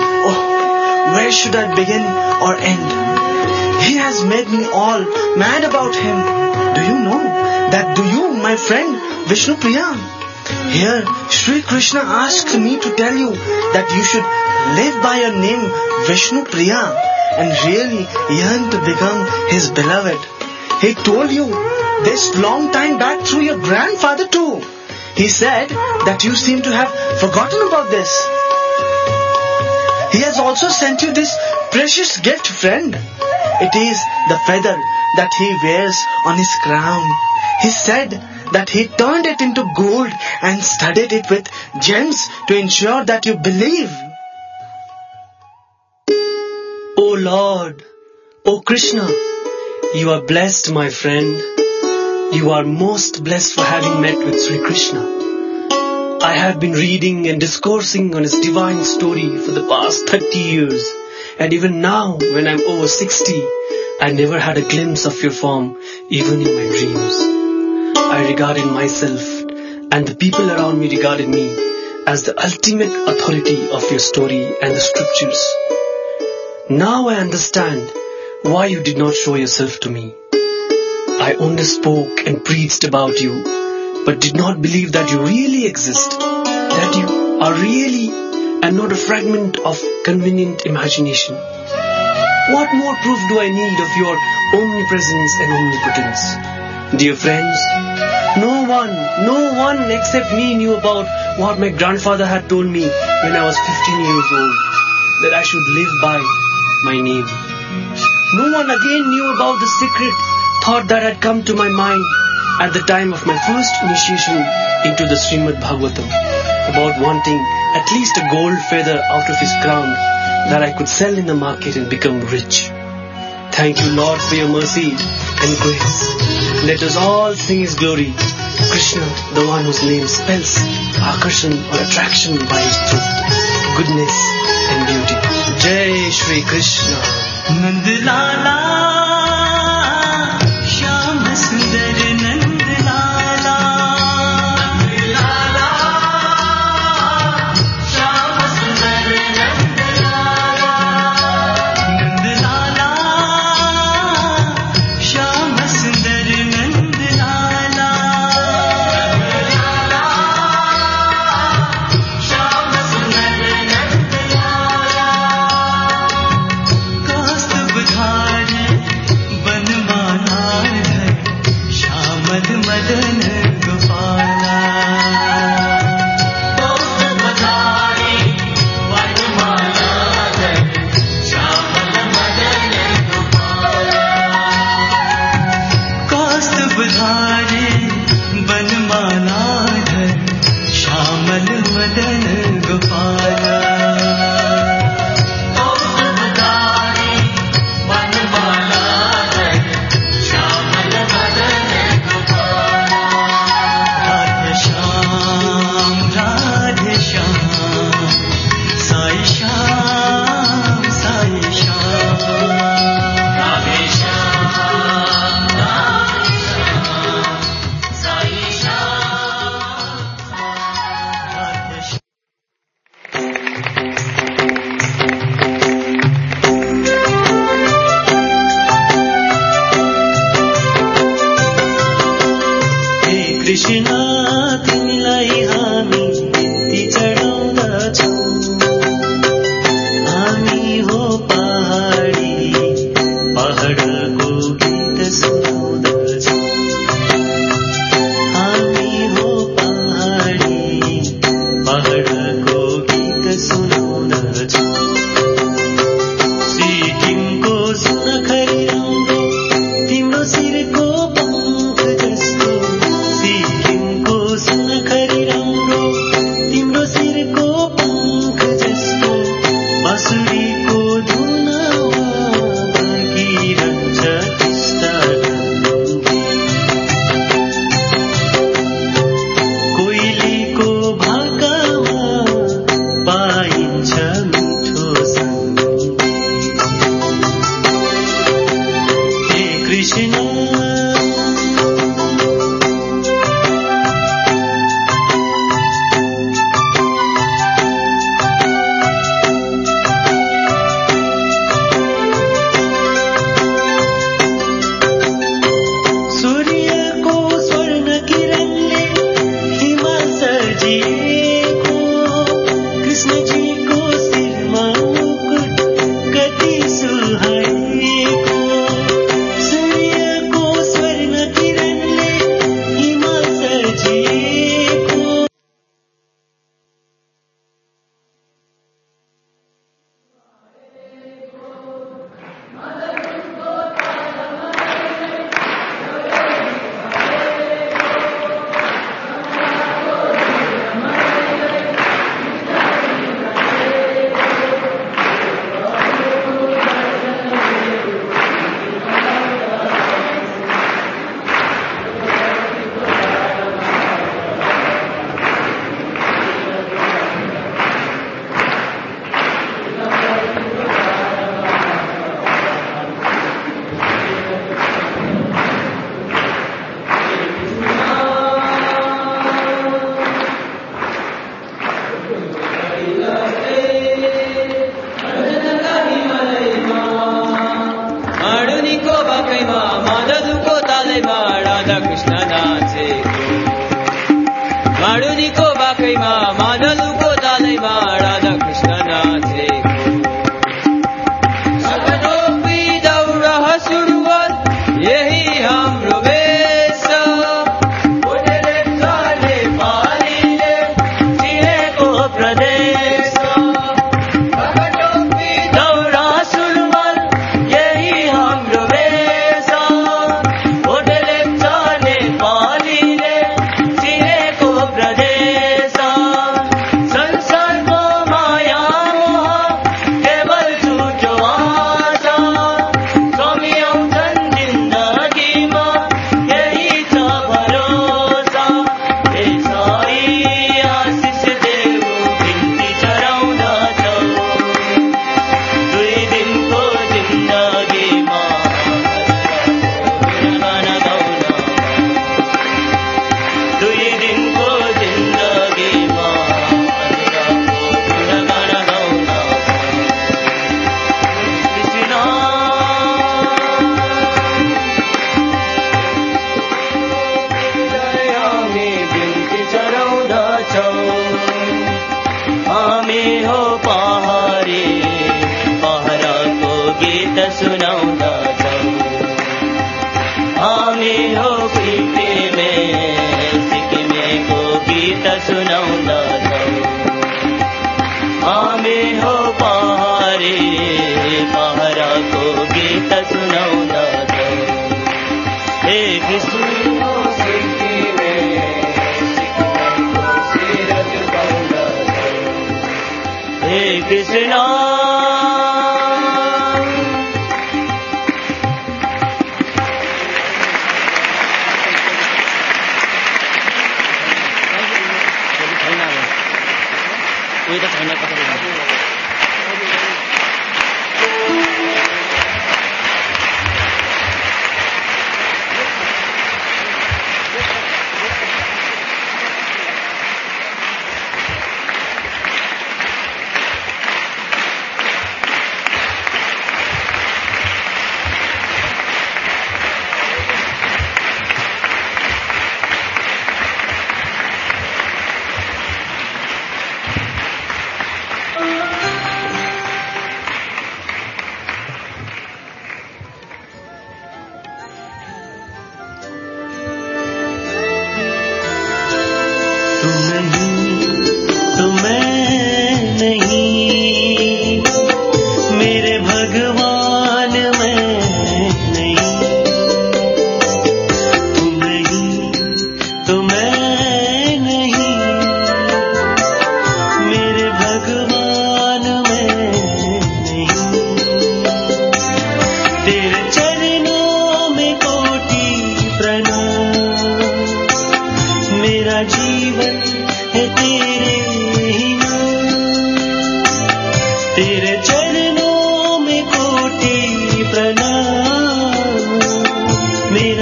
Oh, where should I begin or end? He has made me all mad about him. Do you know that? Do you, my friend Vishnupriya? Here, Sri Krishna asked me to tell you that you should live by your name Vishnupriya and really yearn to become his beloved. He told you this long time back through your grandfather too. He said that you seem to have forgotten about this. He has also sent you this precious gift, friend. It is the feather that he wears on his crown. He said that he turned it into gold and studded it with gems to ensure that you believe. O Lord, O Krishna, you are blessed, my friend. You are most blessed for having met with Sri Krishna. I have been reading and discoursing on his divine story for the past thirty years. And even now, when I am over sixty, I never had a glimpse of your form, even in my dreams. I regarded myself, and the people around me regarded me, as the ultimate authority of your story and the scriptures. Now I understand why you did not show yourself to me. I only spoke and preached about you, but did not believe that you really exist, that you are really and not a fragment of convenient imagination. What more proof do I need of your omnipresence and omnipotence? Dear friends, no one, no one except me knew about what my grandfather had told me when I was fifteen years old, that I should live by my name. No one again knew about the secret thought that had come to my mind at the time of my first initiation into the Srimad Bhagavatam, about wanting at least a gold feather out of his crown that I could sell in the market and become rich. Thank you, Lord, for your mercy and grace. Let us all sing his glory. Krishna, the one whose name spells akarshan or attraction by his truth, goodness and beauty. Jai Shri Krishna. Nand Lala Shyam Sundar Nand Lala Nand Lala Shyam Sundar Nand Lala Nand Lala Shyam Sundar Nand Lala Nand Lala Shyam Sundar Nand Lala Kaustubh Dhar Krishna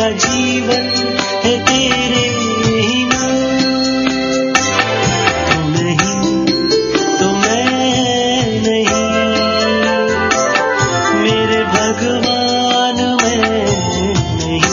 जीवन है तेरे ही नाम। तू नहीं तो मैं नहीं, मेरे भगवान मैं नहीं।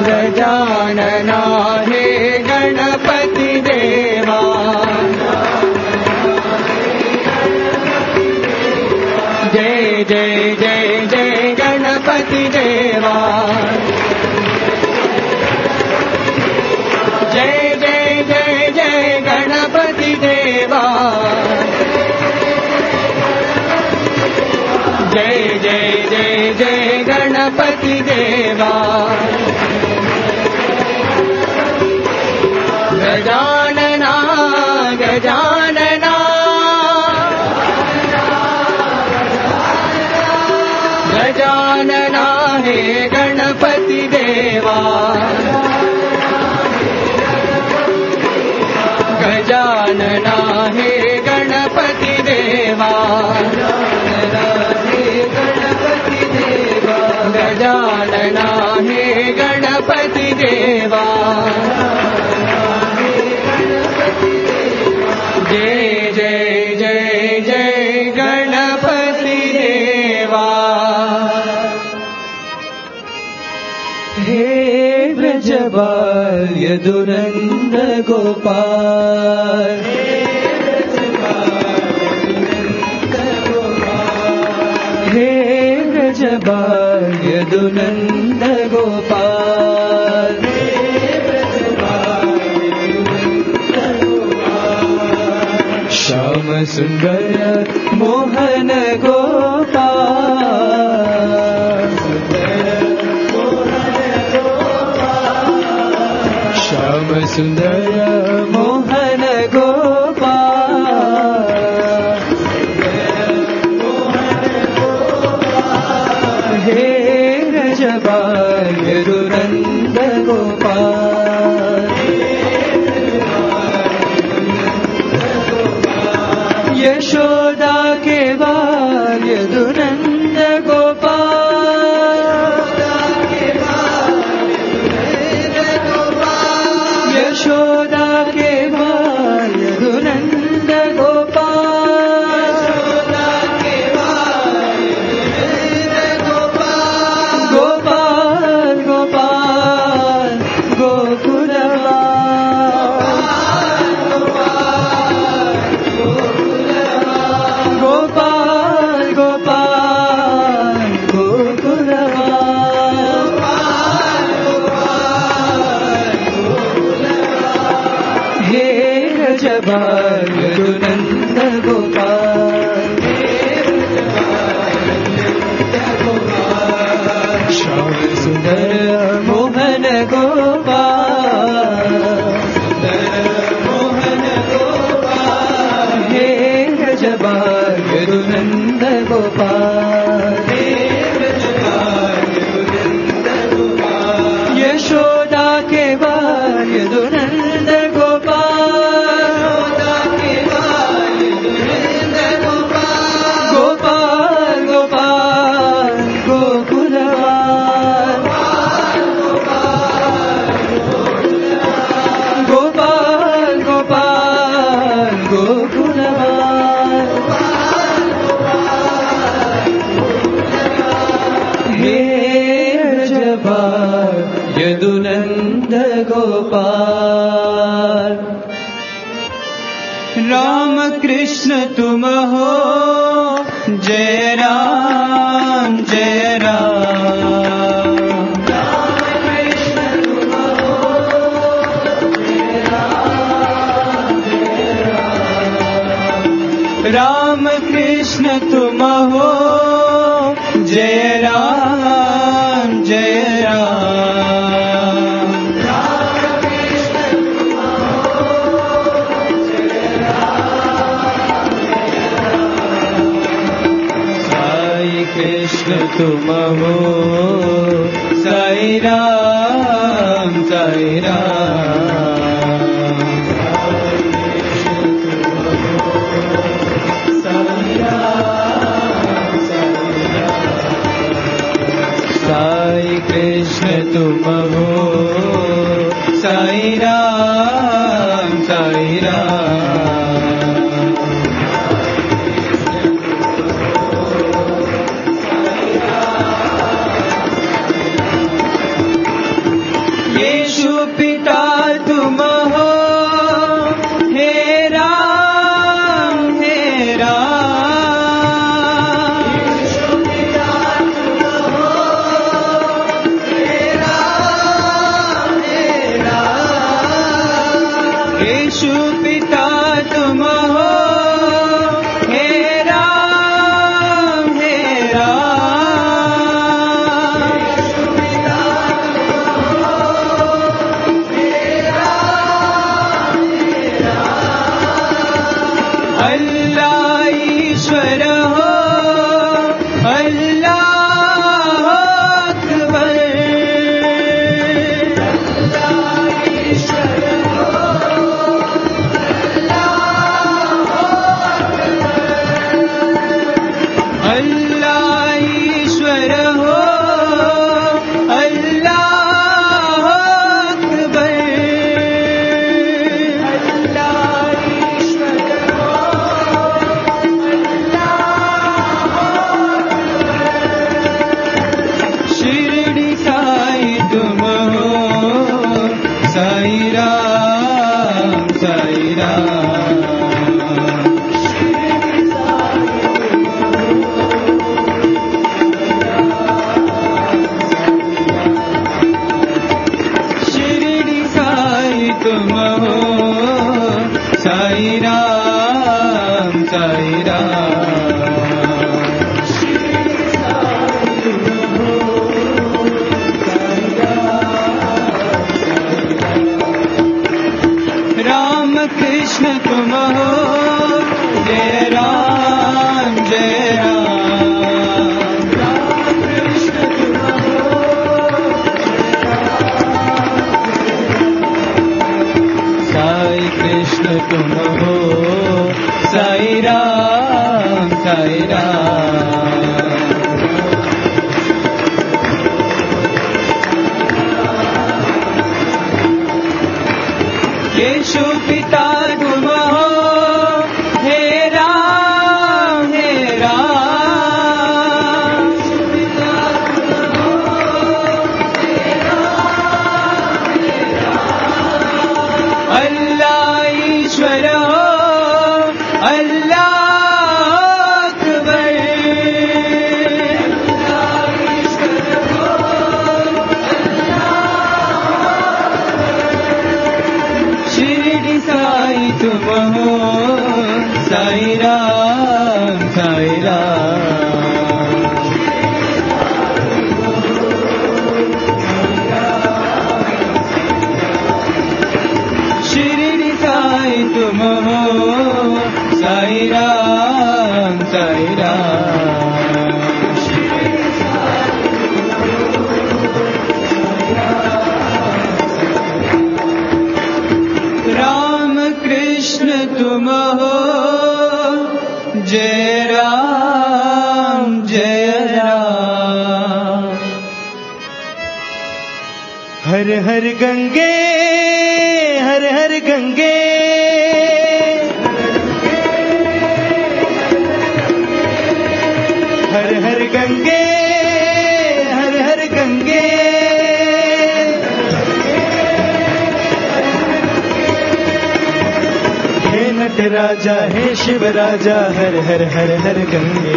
गजानना हे गणपति देवा जय जय जय जय गणपति देवा जय जय जय जय गणपति देवा जय जय जय जय गणपति देवा गजानना गजानना गजानना हे गणपति देवा गजानना हे गणपति देवा गजानना हे गणपति देवा जय जय जय जय गणपति देवा हे ब्रजबाल यदुनंद गोपाल हे ब्रजबाल यदुनंद गोपाल श्याम सुंदर मोहन गोपाल श्याम सुंदर मोहन गोपाल हे रजबाल यदुनंद गोपाल यशोदा के बाल यदुनंद गोपाल यशोदा के बाल यदुनंद गोपाल गोपाल गोपाल गोकुलवा गोपाल गोपाल गोकुलवा हे रजबाल यदुनंद गोपाल श्याम सुंदर मोहन गोपाल हे रजबाल यदुनंद गोपाल यशोदा के बाल यदुनंद गोपाल गोपाल गोपाल गोकुलवाल गोपाल गोपाल गोकुलवाल हे रजबाल यदुनंद गोपाल राम कृष्ण तुम हो जय राम जय राम राम कृष्ण तुम हो जय राम जय राम साई कृष्ण तुम हो साई राम साई राम साई कृष्ण तुम हो साई राम साई राम यीशु पिता तुम हो, हे राम हे राम। यीशु पिता तुम हो, हे राम हे राम। अल्लाह ईश्वर हो, अल्लाह हर हर गंगे हर हर गंगे हर हर गंगे हर हर गंगे हे नट राजा हे शिव राजा हर हर हर हर गंगे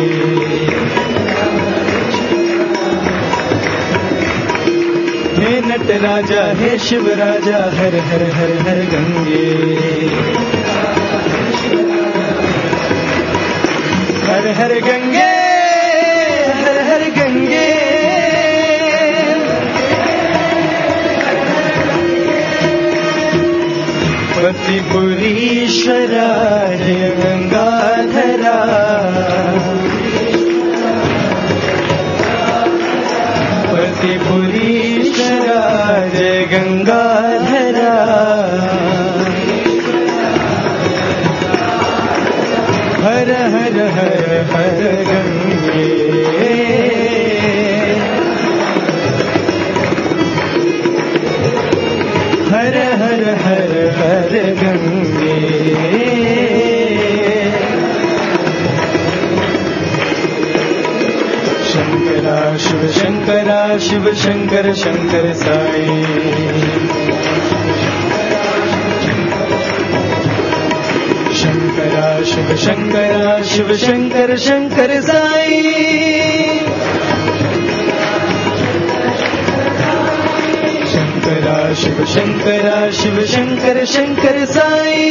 हे नट राजा हे शिव राजा हर हर हर हर गंगे हर हर गंगे हर हर गंगे पतिपुरीश्वरा हे गंगाधरा पतिपुरीश्वरा जय गंगाधरा हर हर हर हर गंगे हर हर हर हर गंगे शंकरा शिव शंकरा शिव शंकर शंकर साई शंकरा शिव शंकरा शिव शंकर शंकर साई शंकरा शिव शंकरा शिव शंकर शंकर साई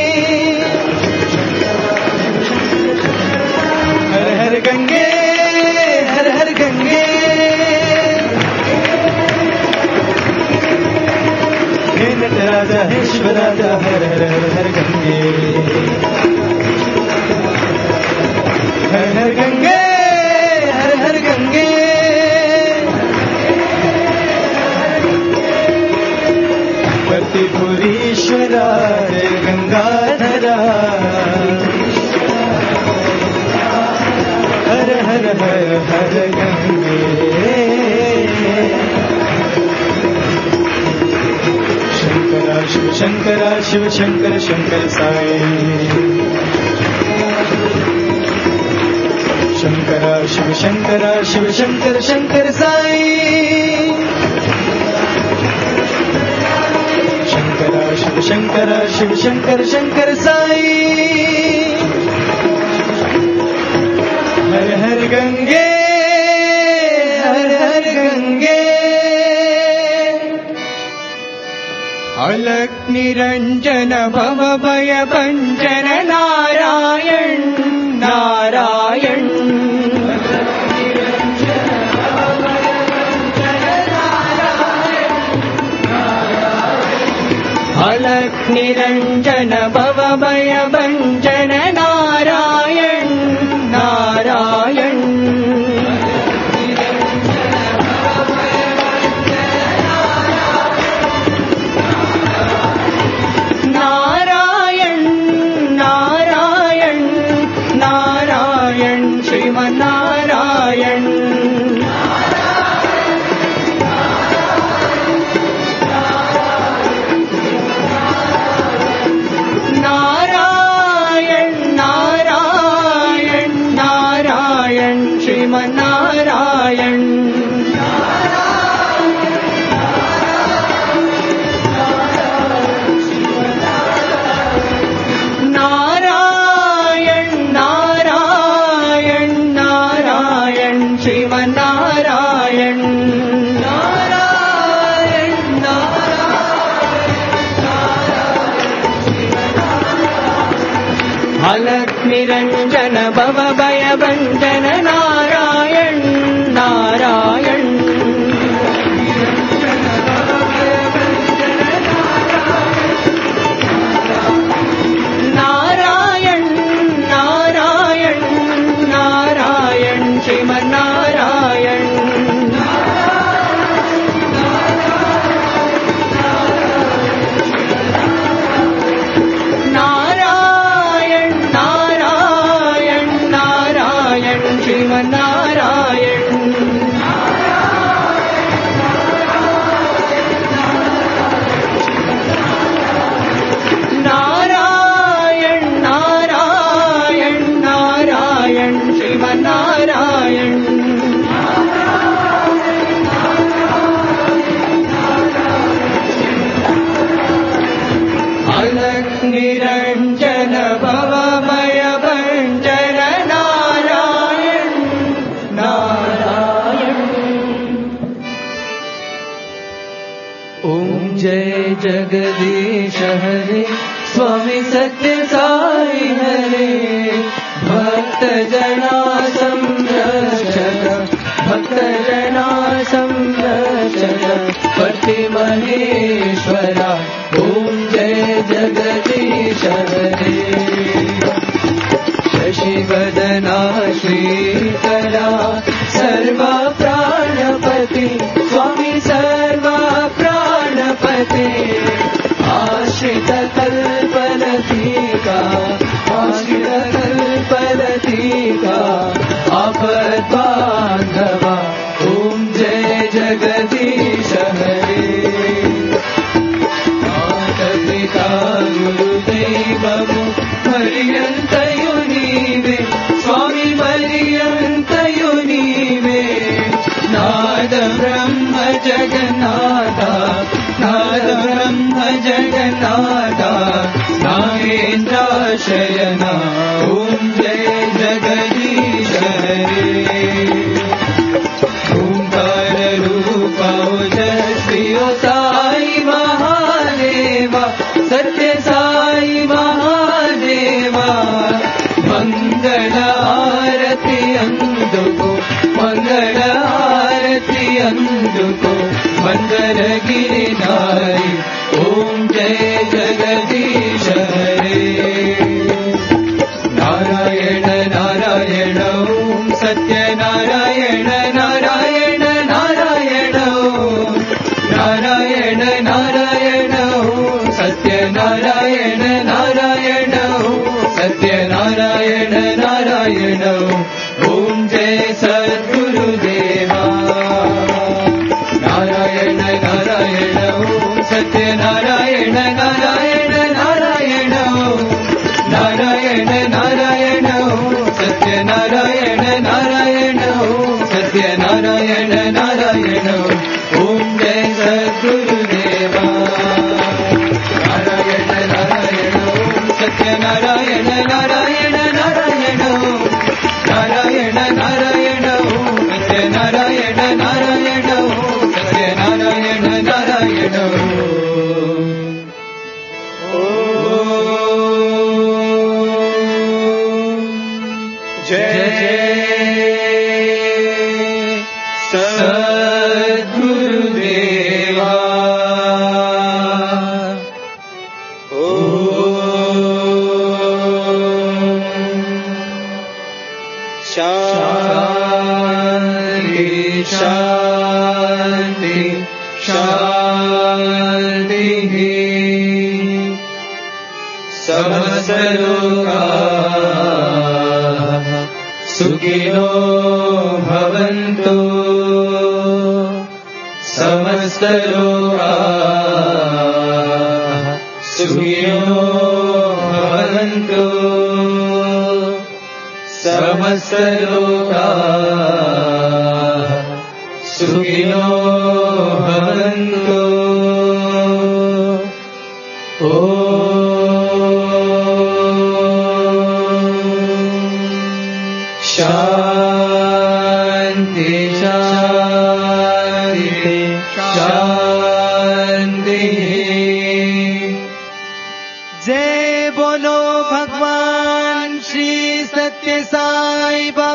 हर हर गंगे हर हर गंगे हे नटराजा हे शिव राजा हर हर हर हर गंगे हर हर गंगे हर हर गंगे पतिपुरीश्वरा हे गंगाधरा हर हर हर हर गंगे शंकरा शिव शंकरा शिव शंकर शंकर साई शंकरा शिव शंकरा शिव शंकर शंकर साई शंकरा शिव शंकरा शिव शंकर शंकर साई हर हर गंगे हर हर गंगे अलक निरंजन भव भय भंजन नारायण नारायण अलक निरंजन भव भय भंजन नारायण नारायण नारायण नारायण नारायण श्रीमन्नारायण नारायण नारायण नारायण श्रीमन्नारायण नारायण नारायण नारायण श्रीमन्नारायण अलक निरंजन भव भय भंजन नारायण नारायण नारायण नारायण नारायण श्रीमन्नारायण नारायण नारायण नारायण श्रीमन्नारायण नारायण नारायण नारायण श्रीमन्नारायण अलक निरंजन भव भय भंजन नारायण नारायण ओम जय जगदीश हरे स्वामी सत्य साई हरे भक्त जना संरक्षक भक्त जना संरक्षक पति महेश्वरा ओम जय जगदीश हरे शशिवदना श्रीकरा सर्वा प्राणपति स्वामी सर्वा प्राणपति आश्रित कल्पलतिका आश्रित कल्पलतिका आपद बांधवा ओम जय जगदीश हरे माता गुरुदैवमु पर्यन्तयु नीवे स्वामी पर्यन्तयु नीवे नाद ब्रह्म जगन्नाथ नाद ब्रह्म जगन्नाथ नागेन्द्र शयना ओम जय जगदीश हरे ओंकार रूप ओजस्वी ओ साई मंगल गिरनारी ओम जय जगदीश हरे नारायण नारायण ओम सत्य नारायण नारायण नारायण ओम नारायण नारायण ओम सत्य नारायण नारायण ओम सत्य नारायण नारायण ओम जय सद्गुरुदेवा नारायण नारायण ओम सत्य नारायण नारायण नारायण ओम नारायण नारायण ओम सत्य नारायण नारायण ओम सत्य नारायण नारायण ओम जय सद्गुरुदेवा नारायण नारायण ओम सत्य नारायण नारायण नारायण ओम नारायण नारायण ओम सत्य नारायण नारायण ओम सत्य नारायण नारायण जय सद्गुरुदेवा शांति शांति शांति समस्त लोकाः सुखिनो भवन्तु समस्त लोकाः सुखिनो भवन्तु समस्त लोकाः सुखिनो भवन्तु ॐ शान्ति शान्ति शान्ति जय बोलो भगवान श्री सत्य साई बाबा